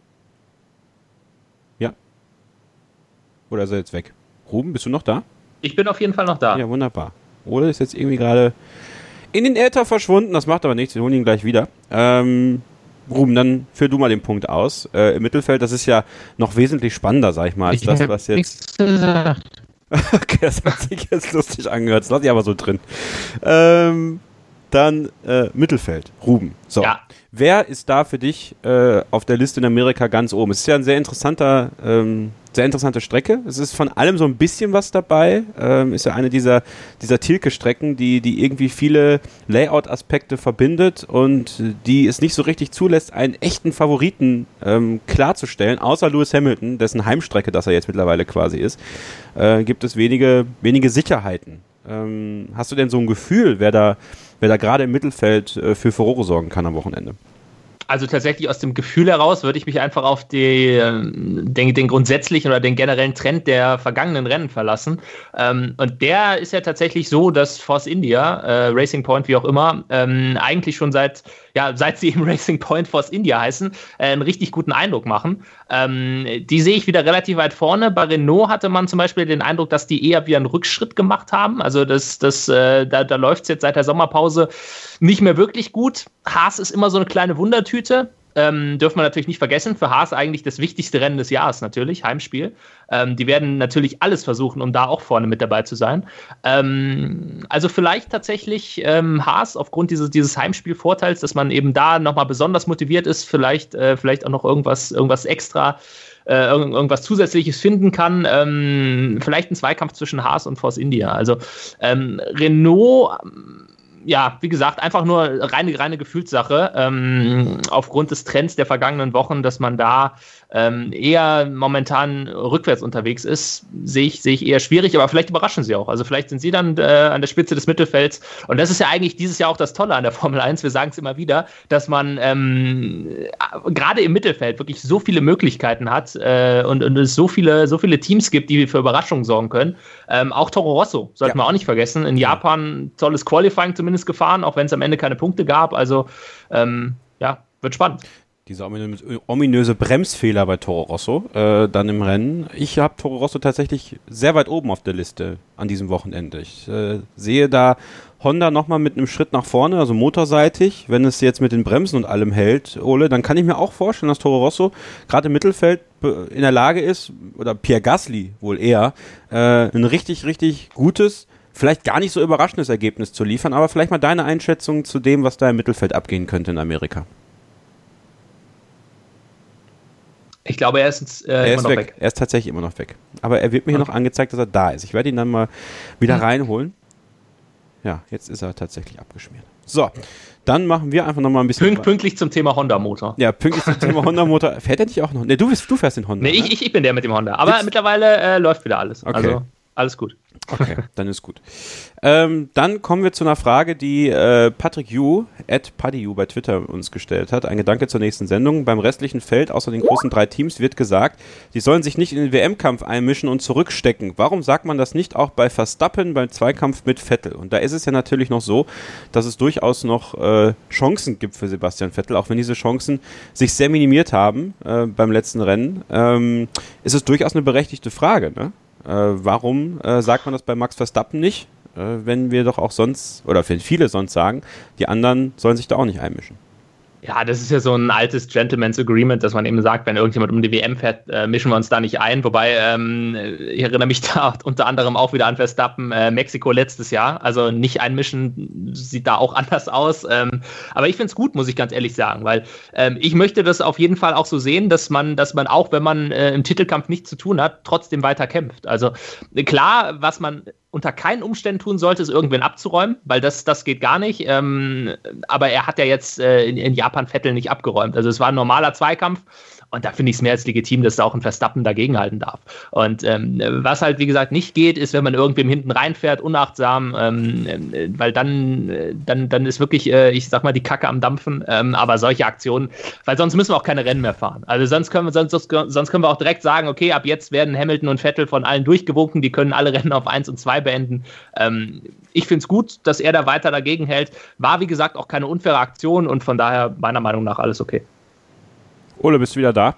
Ja? Oder ist er jetzt weg? Ruben, bist du noch da? Ich bin auf jeden Fall noch da. Ja, wunderbar. Ole ist jetzt irgendwie gerade in den Äther verschwunden, das macht aber nichts, wir holen ihn gleich wieder. Ähm... Ruben, dann führ du mal den Punkt aus. Äh, im Mittelfeld, das ist ja noch wesentlich spannender, sag ich mal, als ich das, was jetzt... Nichts gesagt. Okay, das hat sich jetzt lustig angehört, das lasse ich aber so drin. Ähm, dann äh, Mittelfeld, Ruben. So, ja. Wer ist da für dich äh, auf der Liste in Amerika ganz oben? Es ist ja ein sehr interessanter, ähm, sehr interessante Strecke. Es ist von allem so ein bisschen was dabei. Ähm, ist ja eine dieser, dieser Tilke-Strecken, die, die irgendwie viele Layout-Aspekte verbindet und die es nicht so richtig zulässt, einen echten Favoriten ähm, klarzustellen, außer Lewis Hamilton, dessen Heimstrecke, das er jetzt mittlerweile quasi ist, äh, gibt es wenige, wenige Sicherheiten. Ähm, hast du denn so ein Gefühl, wer da wer da gerade im Mittelfeld äh, für Furore sorgen kann am Wochenende? Also tatsächlich aus dem Gefühl heraus würde ich mich einfach auf die, den, den grundsätzlichen oder den generellen Trend der vergangenen Rennen verlassen. Ähm, und der ist ja tatsächlich so, dass Force India, äh, Racing Point, wie auch immer, ähm, eigentlich schon seit, ja, seit sie eben Racing Point Force India heißen, äh, einen richtig guten Eindruck machen. Ähm, die sehe ich wieder relativ weit vorne. Bei Renault hatte man zum Beispiel den Eindruck, dass die eher wieder einen Rückschritt gemacht haben. Also das, das, äh, da, da läuft es jetzt seit der Sommerpause nicht mehr wirklich gut. Haas ist immer so eine kleine Wundertüte. Ähm, dürfen wir natürlich nicht vergessen. Für Haas eigentlich das wichtigste Rennen des Jahres natürlich, Heimspiel. Ähm, die werden natürlich alles versuchen, um da auch vorne mit dabei zu sein. Ähm, also vielleicht tatsächlich ähm, Haas aufgrund dieses, dieses Heimspielvorteils, dass man eben da nochmal besonders motiviert ist, vielleicht, äh, vielleicht auch noch irgendwas, irgendwas extra äh, irgend, irgendwas Zusätzliches finden kann. Ähm, vielleicht ein Zweikampf zwischen Haas und Force India. Also ähm, Renault, ja, wie gesagt, einfach nur reine, reine Gefühlssache, ähm, aufgrund des Trends der vergangenen Wochen, dass man da ähm, eher momentan rückwärts unterwegs ist, sehe ich, sehe ich eher schwierig, aber vielleicht überraschen sie auch. Also vielleicht sind sie dann äh, an der Spitze des Mittelfelds und das ist ja eigentlich dieses Jahr auch das Tolle an der Formel eins, wir sagen es immer wieder, dass man ähm, gerade im Mittelfeld wirklich so viele Möglichkeiten hat äh, und, und es so viele, so viele Teams gibt, die für Überraschungen sorgen können. Ähm, auch Toro Rosso, sollten ja. wir auch nicht vergessen. In Japan tolles Qualifying zumindest gefahren, auch wenn es am Ende keine Punkte gab. Also ähm, ja, wird spannend. Dieser ominöse, ominöse Bremsfehler bei Toro Rosso äh, dann im Rennen. Ich habe Toro Rosso tatsächlich sehr weit oben auf der Liste an diesem Wochenende. Ich äh, sehe da Honda nochmal mit einem Schritt nach vorne, also motorseitig. Wenn es jetzt mit den Bremsen und allem hält, Ole, dann kann ich mir auch vorstellen, dass Toro Rosso gerade im Mittelfeld in der Lage ist, oder Pierre Gasly wohl eher, äh, ein richtig, richtig gutes, vielleicht gar nicht so überraschendes Ergebnis zu liefern, aber vielleicht mal deine Einschätzung zu dem, was da im Mittelfeld abgehen könnte in Amerika. Ich glaube, er ist, äh, er immer ist noch weg. weg. Er ist tatsächlich immer noch weg. Aber er wird mir hier noch angezeigt, dass er da ist. Ich werde ihn dann mal wieder hm. reinholen. Ja, jetzt ist er tatsächlich abgeschmiert. So, dann machen wir einfach nochmal ein bisschen... Pünkt, pünktlich zum Thema Honda-Motor. Ja, pünktlich zum Thema Honda-Motor. Fährt er nicht auch noch? Ne, du, bist, du fährst den Honda. Nee, ne? ich, ich, ich bin der mit dem Honda. Aber Gibt's? mittlerweile äh, läuft wieder alles. Okay. Also alles gut. Okay, dann ist gut. Ähm, dann kommen wir zu einer Frage, die äh, Patrick Yu, at PaddyU bei Twitter uns gestellt hat. Ein Gedanke zur nächsten Sendung. Beim restlichen Feld, außer den großen drei Teams, wird gesagt, die sollen sich nicht in den W M-Kampf einmischen und zurückstecken. Warum sagt man das nicht auch bei Verstappen beim Zweikampf mit Vettel? Und da ist es ja natürlich noch so, dass es durchaus noch äh, Chancen gibt für Sebastian Vettel, auch wenn diese Chancen sich sehr minimiert haben äh, beim letzten Rennen. Ähm, ist es durchaus eine berechtigte Frage, ne? Äh, warum äh, sagt man das bei Max Verstappen nicht, äh, wenn wir doch auch sonst, oder wenn viele sonst sagen, die anderen sollen sich da auch nicht einmischen? Ja, das ist ja so ein altes Gentleman's Agreement, dass man eben sagt, wenn irgendjemand um die W M fährt, äh, mischen wir uns da nicht ein. Wobei, ähm, ich erinnere mich da unter anderem auch wieder an Verstappen, äh, Mexiko letztes Jahr. Also nicht einmischen sieht da auch anders aus. Ähm, aber ich finde es gut, muss ich ganz ehrlich sagen, weil ähm, ich möchte das auf jeden Fall auch so sehen, dass man, dass man auch, wenn man äh, im Titelkampf nichts zu tun hat, trotzdem weiter kämpft. Also klar, was man unter keinen Umständen tun sollte, ist irgendwen abzuräumen, weil das, das geht gar nicht. Ähm, aber er hat ja jetzt äh, in, in Japan Vettel nicht abgeräumt. Also es war ein normaler Zweikampf und da finde ich es mehr als legitim, dass da auch ein Verstappen dagegenhalten darf. Und ähm, was halt, wie gesagt, nicht geht, ist, wenn man irgendwem hinten reinfährt, unachtsam, ähm, äh, weil dann, äh, dann, dann ist wirklich, äh, ich sag mal, die Kacke am Dampfen. Ähm, aber solche Aktionen, weil sonst müssen wir auch keine Rennen mehr fahren. Also sonst können wir, sonst, sonst können wir auch direkt sagen, okay, ab jetzt werden Hamilton und Vettel von allen durchgewunken, die können alle Rennen auf eins und zwei beenden. Ähm, ich finde es gut, dass er da weiter dagegen hält. War, wie gesagt, auch keine unfaire Aktion und von daher meiner Meinung nach alles okay. Ole, bist du wieder da?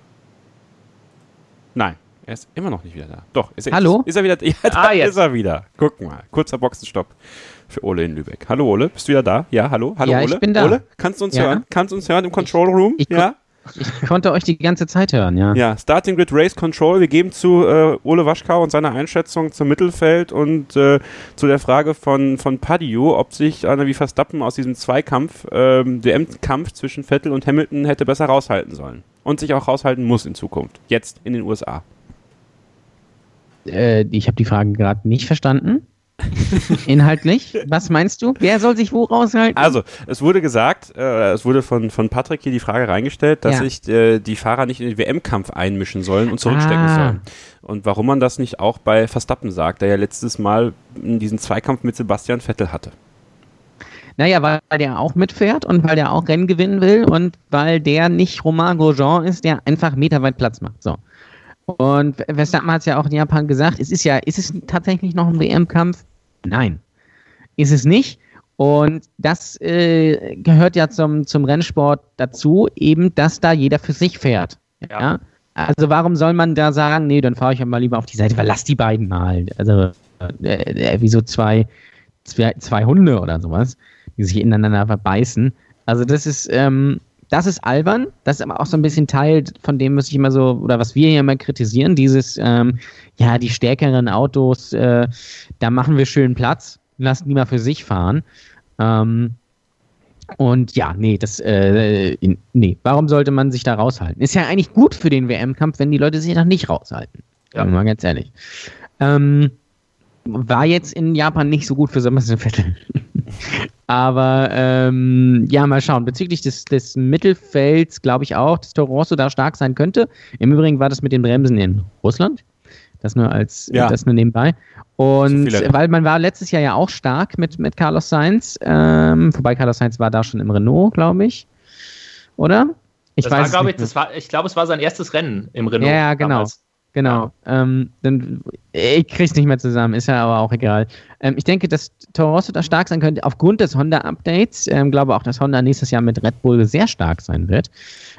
Nein, er ist immer noch nicht wieder da. Doch, ist er, Hallo? Ist, ist er wieder? Ja, da Ah, jetzt. ist er wieder. Guck mal, kurzer Boxenstopp für Ole in Lübeck. Hallo Ole, bist du wieder da? Ja, hallo, hallo Ja, Ole. ich bin da. Ole, kannst du uns Ja. hören? Kannst du uns hören im Control Room? Ich, ich, ja? ich konnte euch die ganze Zeit hören, ja. Ja, Starting Grid Race Control. Wir geben zu äh, Ole Waschkau und seiner Einschätzung zum Mittelfeld und äh, zu der Frage von, von PaddyU, ob sich einer wie Verstappen aus diesem Zweikampf, ähm, W M-Kampf zwischen Vettel und Hamilton hätte besser raushalten sollen. Und sich auch raushalten muss in Zukunft. Jetzt in den U S A. Äh, ich habe die Frage gerade nicht verstanden. Inhaltlich? Was meinst du? Wer soll sich wo raushalten? Also, es wurde gesagt, äh, es wurde von, von Patrick hier die Frage reingestellt, dass Ja. sich äh, die Fahrer nicht in den W M-Kampf einmischen sollen und zurückstecken Ah. sollen. Und warum man das nicht auch bei Verstappen sagt, der ja letztes Mal diesen Zweikampf mit Sebastian Vettel hatte. Naja, weil der auch mitfährt und weil der auch Rennen gewinnen will und weil der nicht Romain Grosjean ist, der einfach meterweit Platz macht. So. Und Verstappen hat es ja auch in Japan gesagt, es ist ja, ist es tatsächlich noch ein W M-Kampf? Nein, ist es nicht. Und das äh, gehört ja zum, zum Rennsport dazu, eben, dass da jeder für sich fährt. Ja. Ja. Also warum soll man da sagen, nee, dann fahre ich ja mal lieber auf die Seite, weil lass die beiden mal. Also äh, äh, wie so zwei, zwei, zwei Hunde oder sowas, die sich ineinander verbeißen. Also das ist, ähm, das ist albern. Das ist aber auch so ein bisschen Teil von dem, was ich immer so, oder was wir hier immer kritisieren, dieses, ähm, ja, die stärkeren Autos, äh, da machen wir schön Platz, lassen die mal für sich fahren. Ähm, Und ja, nee, das, äh, nee, warum sollte man sich da raushalten? Ist ja eigentlich gut für den W M-Kampf, wenn die Leute sich da nicht raushalten. Ja, mal ganz ehrlich. Ähm, war jetzt in Japan nicht so gut für Sebastian Vettel. Aber ähm, ja, mal schauen. Bezüglich des, des Mittelfelds glaube ich auch, dass Toro Rosso da stark sein könnte. Im Übrigen war das mit den Bremsen in Russland. Das nur als ja. das nur nebenbei. Und so weil man war letztes Jahr ja auch stark mit, mit Carlos Sainz. Ähm, wobei Carlos Sainz war da schon im Renault, glaube ich. Oder? Ich das weiß war, glaube ich, das war, ich glaube, es war sein erstes Rennen im Renault. Ja, ja, genau. Damals. Genau. Ja. Ähm, dann, ich krieg's nicht mehr zusammen, ist ja aber auch egal. Ähm, ich denke, dass Toro Rosso da stark sein könnte, aufgrund des Honda-Updates. Ich ähm, glaube auch, dass Honda nächstes Jahr mit Red Bull sehr stark sein wird.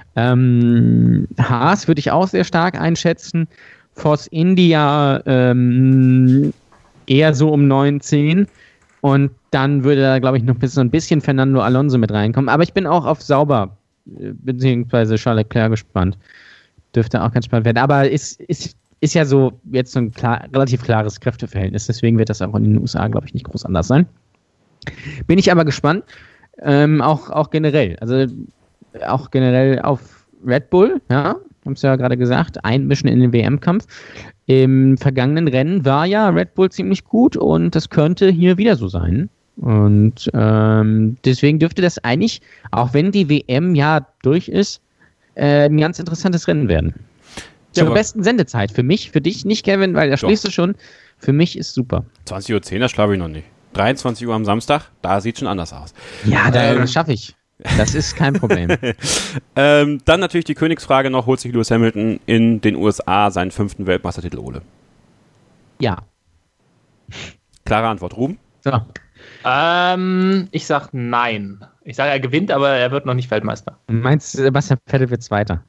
Ähm, Haas würde ich auch sehr stark einschätzen. Force India ähm, eher so um neun, zehn. Und dann würde da, glaube ich, noch so ein bisschen Fernando Alonso mit reinkommen. Aber ich bin auch auf Sauber, beziehungsweise Charles Leclerc gespannt. Dürfte auch ganz spannend werden. Aber ist, ist, ist ja so jetzt so ein klar, relativ klares Kräfteverhältnis. Deswegen wird das auch in den U S A, glaube ich, nicht groß anders sein. Bin ich aber gespannt. Ähm, auch, auch generell. Also auch generell auf Red Bull, ja, haben es ja gerade gesagt, einmischen in den W M-Kampf. Im vergangenen Rennen war ja Red Bull ziemlich gut und das könnte hier wieder so sein. Und ähm, deswegen dürfte das eigentlich, auch wenn die W M ja durch ist, äh, ein ganz interessantes Rennen werden. Zur ja, besten Sendezeit. Für mich, für dich nicht, Kevin, weil da schließt du schon. Für mich ist super. zwanzig Uhr zehn, das schlafe ich noch nicht. dreiundzwanzig Uhr am Samstag, da sieht schon anders aus. Ja, da, ähm, das schaffe ich. Das ist kein Problem. ähm, dann natürlich die Königsfrage noch, holt sich Lewis Hamilton in den U S A seinen fünften Weltmeistertitel, Ole? Ja. Klare Antwort, Ruben? So. Ähm, ich sag nein. Ich sage, er gewinnt, aber er wird noch nicht Weltmeister. Meinst du, Sebastian Vettel wird Zweiter?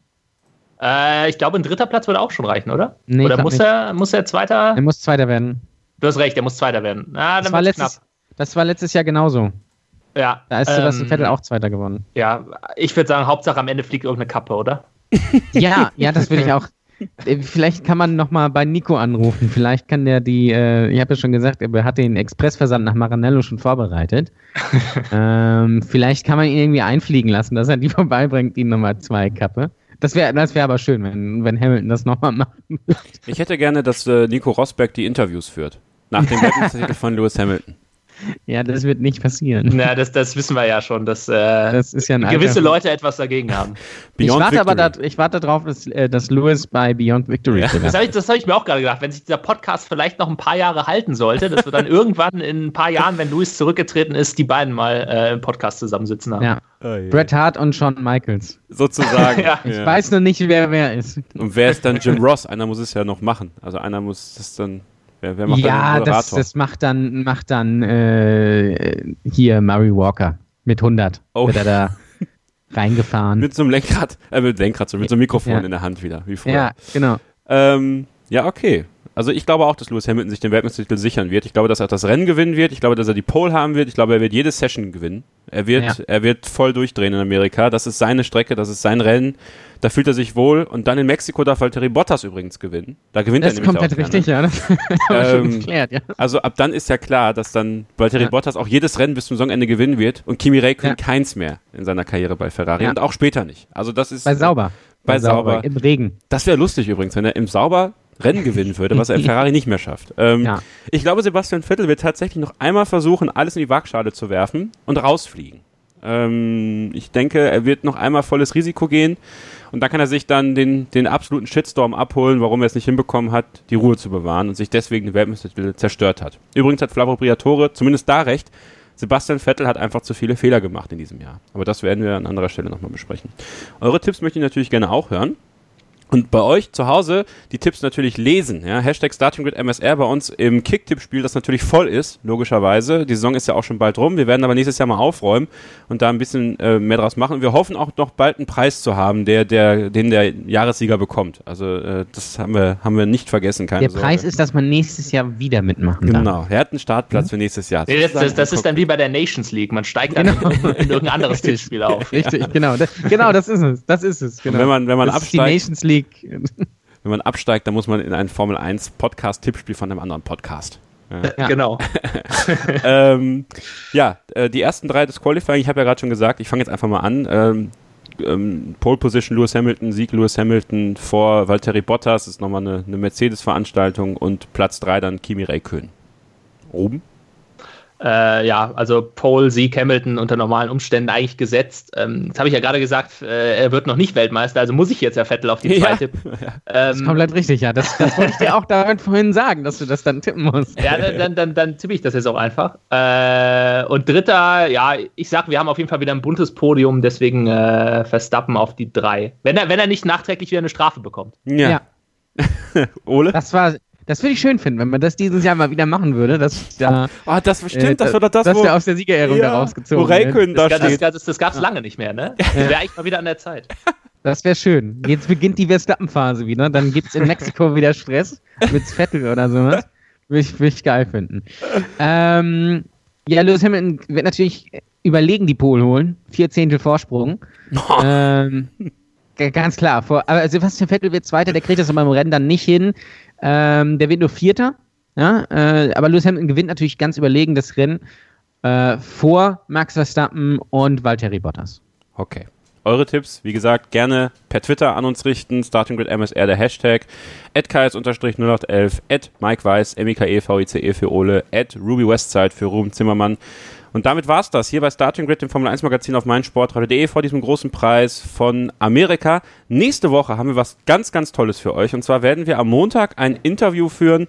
Äh, ich glaube, ein dritter Platz würde auch schon reichen, oder? Nee, oder muss er, muss er Zweiter? Er muss Zweiter werden. Du hast recht, er muss Zweiter werden. Na, dann das, war letztes, knapp. das war letztes Jahr genauso. Ja. Da ist ähm, Sebastian Vettel auch Zweiter geworden. Ja, ich würde sagen, Hauptsache am Ende fliegt irgendeine Kappe, oder? Ja, ja, das würde ich auch. Vielleicht kann man nochmal bei Nico anrufen. Vielleicht kann der die, äh, ich habe ja schon gesagt, er hat den Expressversand nach Maranello schon vorbereitet. ähm, vielleicht kann man ihn irgendwie einfliegen lassen, dass er die vorbeibringt, die Nummer zwei Kappe. Das wäre das wär aber schön, wenn, wenn Hamilton das nochmal macht. Ich hätte gerne, dass äh, Nico Rosberg die Interviews führt. Nach dem Weltmeistertitel von Lewis Hamilton. Ja, das wird nicht passieren. Na, das, das wissen wir ja schon, dass äh, das ist ja gewisse Alter. Leute etwas dagegen haben. Ich warte aber da, ich warte darauf, dass, äh, dass Lewis bei Beyond Victory ja. Das habe ich, hab ich mir auch gerade gedacht. Wenn sich dieser Podcast vielleicht noch ein paar Jahre halten sollte, dass wir dann irgendwann in ein paar Jahren, wenn Lewis zurückgetreten ist, die beiden mal äh, im Podcast zusammensitzen haben. Ja. Oh, yeah. Bret Hart und Shawn Michaels. Sozusagen. ja. Ich ja. weiß noch nicht, wer wer ist. Und wer ist dann Jim Ross? Einer muss es ja noch machen. Also einer muss das dann... Wer, wer macht ja, das, das macht dann, macht dann äh, hier Murray Walker mit hundert. Oh. Wird er da reingefahren. Mit so einem Lenkrad, äh, mit Lenkrad, so mit so einem Mikrofon ja. in der Hand wieder, wie früher. Ja, genau. Ähm, ja, okay. Also ich glaube auch, dass Lewis Hamilton sich den Weltmeistertitel sichern wird. Ich glaube, dass er das Rennen gewinnen wird. Ich glaube, dass er die Pole haben wird. Ich glaube, er wird jede Session gewinnen. Er wird, ja. er wird voll durchdrehen in Amerika. Das ist seine Strecke, das ist sein Rennen. Da fühlt er sich wohl. Und dann in Mexiko darf Valtteri Bottas übrigens gewinnen. Da gewinnt das er nämlich auch. Das ist komplett richtig, ja. Das haben wir schon geklärt, ja. Also ab dann ist ja klar, dass dann Valtteri ja. Bottas auch jedes Rennen bis zum Saisonende gewinnen wird und Kimi Räikkönen ja. keins mehr in seiner Karriere bei Ferrari. Ja. Und auch später nicht. Also das ist... Bei Sauber. Bei, bei Sauber. Sauber. Im Regen. Das wäre lustig übrigens, wenn er im Sauber Rennen gewinnen würde, was er im Ferrari nicht mehr schafft. Ähm, ja. Ich glaube, Sebastian Vettel wird tatsächlich noch einmal versuchen, alles in die Waagschale zu werfen und rausfliegen. Ähm, ich denke, er wird noch einmal volles Risiko gehen und dann kann er sich dann den, den absoluten Shitstorm abholen, warum er es nicht hinbekommen hat, die Ruhe zu bewahren und sich deswegen den Weltmeistertitel zerstört hat. Übrigens hat Flavio Briatore zumindest da recht, Sebastian Vettel hat einfach zu viele Fehler gemacht in diesem Jahr. Aber das werden wir an anderer Stelle nochmal besprechen. Eure Tipps möchte ich natürlich gerne auch hören. Und bei euch zu Hause die Tipps natürlich lesen. Ja? Hashtag Starting Grid M S R bei uns im Kick-Tipp-Spiel, das natürlich voll ist, logischerweise. Die Saison ist ja auch schon bald rum. Wir werden aber nächstes Jahr mal aufräumen und da ein bisschen äh, mehr draus machen. Und wir hoffen auch noch bald einen Preis zu haben, der, der, den der Jahressieger bekommt. Also äh, das haben wir, haben wir nicht vergessen. Keine der Sorge. Preis ist, dass man nächstes Jahr wieder mitmachen darf. Genau, er hat einen Startplatz mhm. für nächstes Jahr. Nee, das das, das ist dann wie bei der Nations League. Man steigt dann genau. in, in irgendein anderes Tippspiel auf. Richtig, ja. genau. Das, genau, das ist es. Das ist es. Genau. Und wenn man, wenn man das absteigt, ist die Nations League. Wenn man absteigt, dann muss man in ein Formel eins Podcast-Tippspiel von einem anderen Podcast. Ja. Genau. ähm, ja, äh, die ersten drei des Qualifying, ich habe ja gerade schon gesagt, ich fange jetzt einfach mal an. Ähm, ähm, Pole Position Lewis Hamilton, Sieg Lewis Hamilton vor Valtteri Bottas, das ist nochmal eine, eine Mercedes-Veranstaltung und Platz drei dann Kimi Räikkönen. Oben? Äh, ja, also Pole, Sieg, Hamilton unter normalen Umständen eigentlich gesetzt. Ähm, das habe ich ja gerade gesagt, äh, er wird noch nicht Weltmeister, also muss ich jetzt ja Vettel auf die zwei ja. tippen. Ähm, das ist komplett richtig, ja. Das, das wollte ich dir auch damit vorhin sagen, dass du das dann tippen musst. Ja, dann, dann, dann, dann tippe ich das jetzt auch einfach. Äh, und dritter, ja, ich sag, wir haben auf jeden Fall wieder ein buntes Podium, deswegen äh, Verstappen auf die drei. Wenn er, wenn er nicht nachträglich wieder eine Strafe bekommt. Ja. ja. Ole? Das war... Das würde ich schön finden, wenn man das dieses Jahr mal wieder machen würde. Dass da, oh, das stimmt, äh, das war doch das, dass wo... der aus der Siegerehrung ja, da rausgezogen wo Räikkönen da das, steht. Das, das, das gab es lange nicht mehr, ne? Das wäre eigentlich mal wieder an der Zeit. Das wäre schön. Jetzt beginnt die Verstappen-Phase wieder. Dann gibt es in Mexiko wieder Stress mit Vettel oder sowas. Würde ich, würd ich geil finden. Ähm, ja, Lewis Hamilton wird natürlich überlegen die Pole holen. Vier Zehntel Vorsprung. Oh. Ähm, ganz klar. Vor, aber Sebastian Vettel wird Zweiter, der kriegt das aber im Rennen dann nicht hin. Ähm, der wird nur Vierter, ja, äh, aber Lewis Hamilton gewinnt natürlich ganz überlegen das Rennen äh, vor Max Verstappen und Valtteri Bottas. Okay. Eure Tipps, wie gesagt, gerne per Twitter an uns richten. Starting Grid M S R der Hashtag. at Kais null acht elf, at Mike Weiß, M I K E V I C E für Ole, at Ruby Westside für Ruben Zimmermann. Und damit war's das hier bei Starting Grid, dem Formel eins Magazin auf meinsportradio punkt de vor diesem großen Preis von Amerika. Nächste Woche haben wir was ganz, ganz Tolles für euch. Und zwar werden wir am Montag ein Interview führen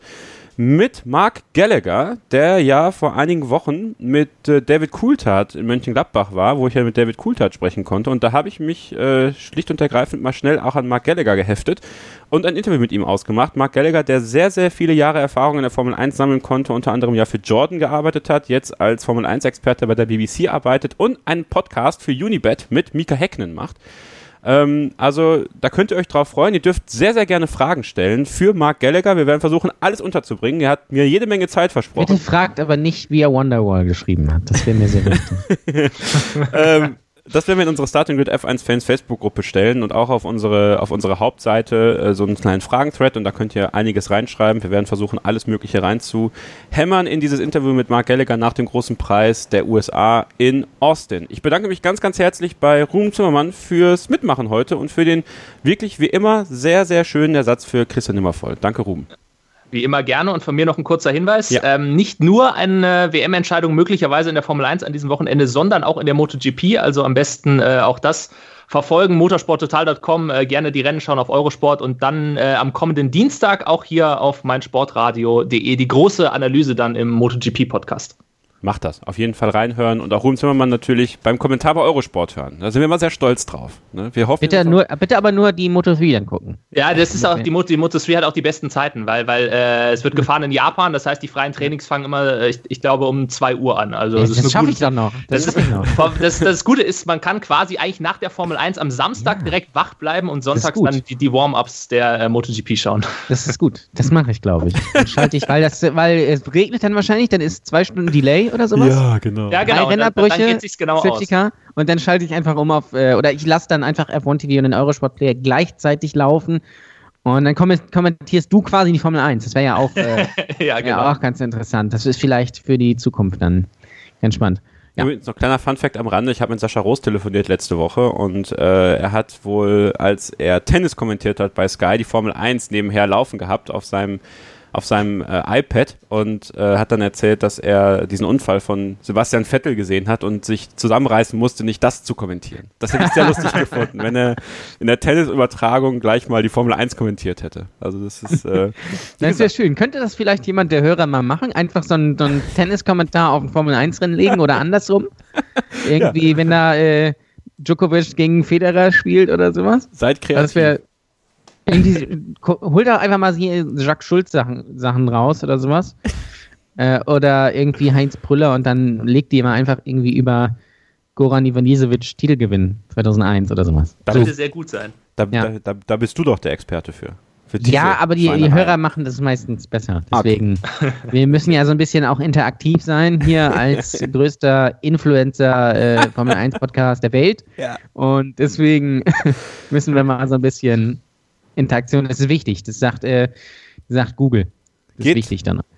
mit Mark Gallagher, der ja vor einigen Wochen mit äh, David Coulthard in Mönchengladbach war, wo ich ja mit David Coulthard sprechen konnte. Und da habe ich mich äh, schlicht und ergreifend mal schnell auch an Mark Gallagher geheftet und ein Interview mit ihm ausgemacht. Mark Gallagher, der sehr, sehr viele Jahre Erfahrung in der Formel eins sammeln konnte, unter anderem ja für Jordan gearbeitet hat, jetzt als Formel eins Experte bei der B B C arbeitet und einen Podcast für Unibet mit Mika Häkkinen macht. Ähm, also da könnt ihr euch drauf freuen. Ihr dürft sehr, sehr gerne Fragen stellen für Mark Gallagher. Wir werden versuchen, alles unterzubringen. Er hat mir jede Menge Zeit versprochen. Bitte fragt aber nicht, wie er Wonderwall geschrieben hat. Das wäre mir sehr wichtig. ähm, das werden wir in unsere Starting Grid F eins Fans Facebook-Gruppe stellen und auch auf unsere, auf unsere Hauptseite äh, so einen kleinen Fragen-Thread, und da könnt ihr einiges reinschreiben. Wir werden versuchen, alles Mögliche reinzuhämmern in dieses Interview mit Mark Gallagher nach dem großen Preis der U S A in Austin. Ich bedanke mich ganz, ganz herzlich bei Ruben Zimmermann fürs Mitmachen heute und für den wirklich wie immer sehr, sehr schönen Ersatz für Christian Nimmervoll. Danke, Ruben. Wie immer gerne, und von mir noch ein kurzer Hinweis. Ja. Ähm, nicht nur eine W M-Entscheidung möglicherweise in der Formel eins an diesem Wochenende, sondern auch in der MotoGP. Also am besten äh, auch das verfolgen. motorsport total punkt com, äh, gerne die Rennen schauen auf Eurosport, und dann äh, am kommenden Dienstag auch hier auf meinsportradio punkt de die große Analyse dann im MotoGP-Podcast. Macht das. Auf jeden Fall reinhören und auch Ruben Zimmermann natürlich beim Kommentar bei Eurosport hören. Da sind wir immer sehr stolz drauf. Ne? Wir hoffen, bitte, nur, bitte aber nur die Moto drei dann gucken. Ja, das ist auch, die Moto, die Moto drei hat auch die besten Zeiten, weil, weil äh, es wird gefahren in Japan, das heißt, die freien Trainings fangen immer, ich, ich glaube, um zwei Uhr an. Also, ja, das das schaffe ich dann noch. Das, das, ist, noch. Das, das Gute ist, man kann quasi eigentlich nach der Formel eins am Samstag ja. direkt wach bleiben und sonntags dann die, die Warm-Ups der äh, MotoGP schauen. Das ist gut. Das mache ich, glaube ich. Dann schalte ich, weil, das, weil es regnet dann wahrscheinlich, dann ist zwei Stunden Delay oder sowas. Ja, genau. Ja, genau. Drei Rennabbrüche, dann, dann geht sich's genau aus. Und dann schalte ich einfach um auf, äh, oder ich lasse dann einfach F eins T V und den Eurosport Player gleichzeitig laufen. Und dann kommentierst du quasi die Formel eins. Das wäre ja auch, äh, ja, genau. ja, auch ganz interessant. Das ist vielleicht für die Zukunft dann ganz spannend. Ja. Übrigens noch kleiner Funfact am Rande, ich habe mit Sascha Roos telefoniert letzte Woche, und äh, er hat wohl, als er Tennis kommentiert hat bei Sky, die Formel eins nebenher laufen gehabt auf seinem auf seinem äh, iPad, und äh, hat dann erzählt, dass er diesen Unfall von Sebastian Vettel gesehen hat und sich zusammenreißen musste, nicht das zu kommentieren. Das hätte ich sehr lustig gefunden, wenn er in der Tennisübertragung gleich mal die Formel eins kommentiert hätte. Also das ist äh, das wäre schön. Könnte das vielleicht jemand der Hörer mal machen? Einfach so einen, so einen Tenniskommentar auf ein Formel eins Rennen legen oder andersrum? Irgendwie, ja. wenn da äh, Djokovic gegen Federer spielt oder sowas? Seid kreativ. Das wäre irgendwie, hol da einfach mal hier Jacques Schulz Sachen, Sachen raus oder sowas. äh, oder irgendwie Heinz Brüller, und dann legt die mal einfach irgendwie über Goran Ivanisevic Titelgewinn zweitausendeins oder sowas. Das würde so. Sehr gut sein. Da, ja. da, da, da bist du doch der Experte für. für ja, aber die, die Hörer machen das meistens besser. Deswegen, okay. Wir müssen ja so ein bisschen auch interaktiv sein hier als größter Influencer äh, Formel eins Podcast der Welt. Ja. Und deswegen müssen wir mal so ein bisschen Interaktion, das ist wichtig, das sagt, äh, sagt Google. Das geht, ist wichtig dann.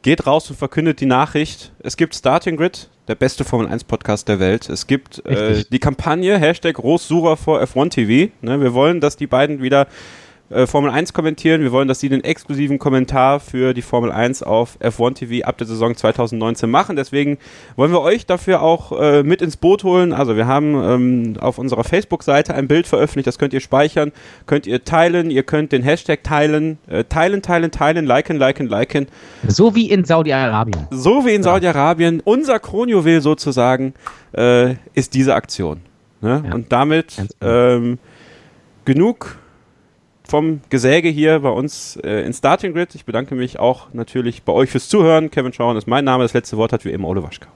geht raus und verkündet die Nachricht. Es gibt Starting Grid, der beste Formel eins Podcast der Welt. Es gibt äh, die Kampagne, Hashtag Ross-Sucher vor F eins T V. Ne, wir wollen, dass die beiden wieder äh, Formel eins kommentieren. Wir wollen, dass sie den exklusiven Kommentar für die Formel eins auf F eins T V ab der Saison zwanzig neunzehn machen. Deswegen wollen wir euch dafür auch äh, mit ins Boot holen. Also wir haben ähm, auf unserer Facebook-Seite ein Bild veröffentlicht, das könnt ihr speichern, könnt ihr teilen, ihr könnt den Hashtag teilen, äh, teilen, teilen, teilen, liken, liken, liken. So wie in Saudi-Arabien. So wie in ja. Saudi-Arabien. Unser Kronjuwel sozusagen äh, ist diese Aktion. Ne? Ja. Und damit ähm, genug vom Gesäge hier bei uns äh, in Starting Grid. Ich bedanke mich auch natürlich bei euch fürs Zuhören. Kevin Scheuren ist mein Name. Das letzte Wort hat wie immer Ole Waschkau.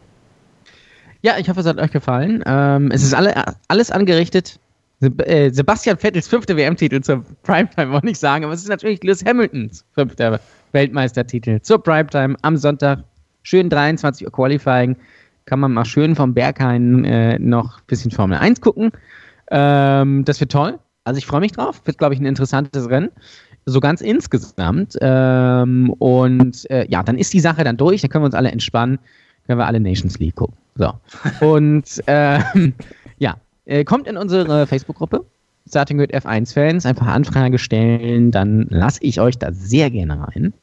Ja, ich hoffe, es hat euch gefallen. Ähm, es ist alle, alles angerichtet. Se- äh, Sebastian Vettels fünfter W M-Titel zur Primetime, wollte ich sagen. Aber es ist natürlich Lewis Hamiltons fünfter Weltmeistertitel zur Primetime am Sonntag. Schön dreiundzwanzig Uhr Qualifying. Kann man mal schön vom Berghain äh, noch ein bisschen Formel eins gucken. Ähm, das wird toll. Also ich freue mich drauf. Wird, glaube ich, ein interessantes Rennen. So ganz insgesamt. Ähm, und äh, ja, dann ist die Sache dann durch. Dann können wir uns alle entspannen. Können wir alle Nations League gucken. So. Und ähm, ja, äh, kommt in unsere Facebook-Gruppe. Starting Grid F eins Fans. Einfach Anfrage stellen. Dann lasse ich euch da sehr gerne rein.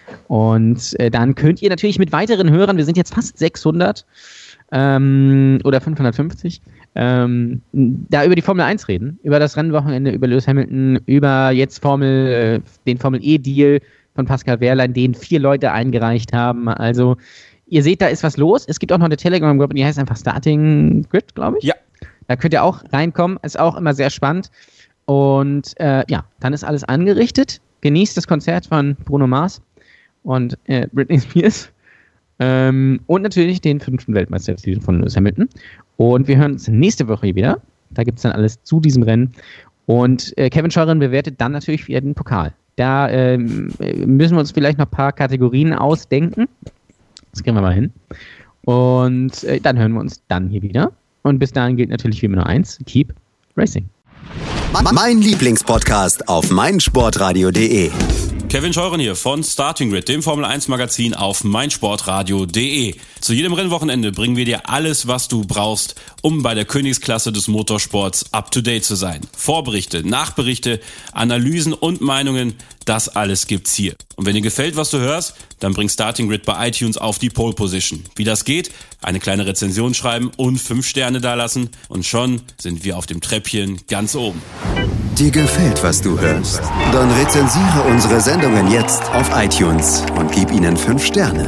Und äh, dann könnt ihr natürlich mit weiteren Hörern, wir sind jetzt fast sechshundert ähm, oder fünfhundertfünfzig, ähm, da über die Formel eins reden, über das Rennwochenende, über Lewis Hamilton, über jetzt Formel, äh, den Formel E-Deal von Pascal Wehrlein, den vier Leute eingereicht haben. Also ihr seht, da ist was los. Es gibt auch noch eine Telegram-Gruppe, die heißt einfach Starting Grid, glaube ich. Ja. Da könnt ihr auch reinkommen, ist auch immer sehr spannend. Und äh, ja, dann ist alles angerichtet. Genießt das Konzert von Bruno Mars und äh, Britney Spears ähm, und natürlich den fünften Weltmeistertitel von Lewis Hamilton. Und wir hören uns nächste Woche wieder. Da gibt es dann alles zu diesem Rennen. Und äh, Kevin Scheuren bewertet dann natürlich wieder den Pokal. Da ähm, müssen wir uns vielleicht noch ein paar Kategorien ausdenken. Das kriegen wir mal hin. Und äh, dann hören wir uns dann hier wieder. Und bis dahin gilt natürlich wie immer nur eins: Keep Racing. Mein Lieblingspodcast auf meinsportradio punkt de. Kevin Scheuren hier von Starting Grid, dem Formel eins Magazin auf meinsportradio punkt de. Zu jedem Rennwochenende bringen wir dir alles, was du brauchst, um bei der Königsklasse des Motorsports up to date zu sein. Vorberichte, Nachberichte, Analysen und Meinungen, das alles gibt's hier. Und wenn dir gefällt, was du hörst, dann bring Starting Grid bei iTunes auf die Pole Position. Wie das geht? Eine kleine Rezension schreiben und fünf Sterne dalassen und schon sind wir auf dem Treppchen ganz oben. Dir gefällt, was du hörst? Dann rezensiere unsere Sendungen jetzt auf iTunes und gib ihnen fünf Sterne.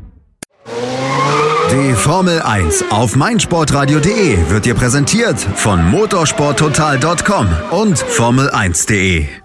Die Formel eins auf meinsportradio punkt de wird dir präsentiert von motorsport total punkt com und formel eins punkt de.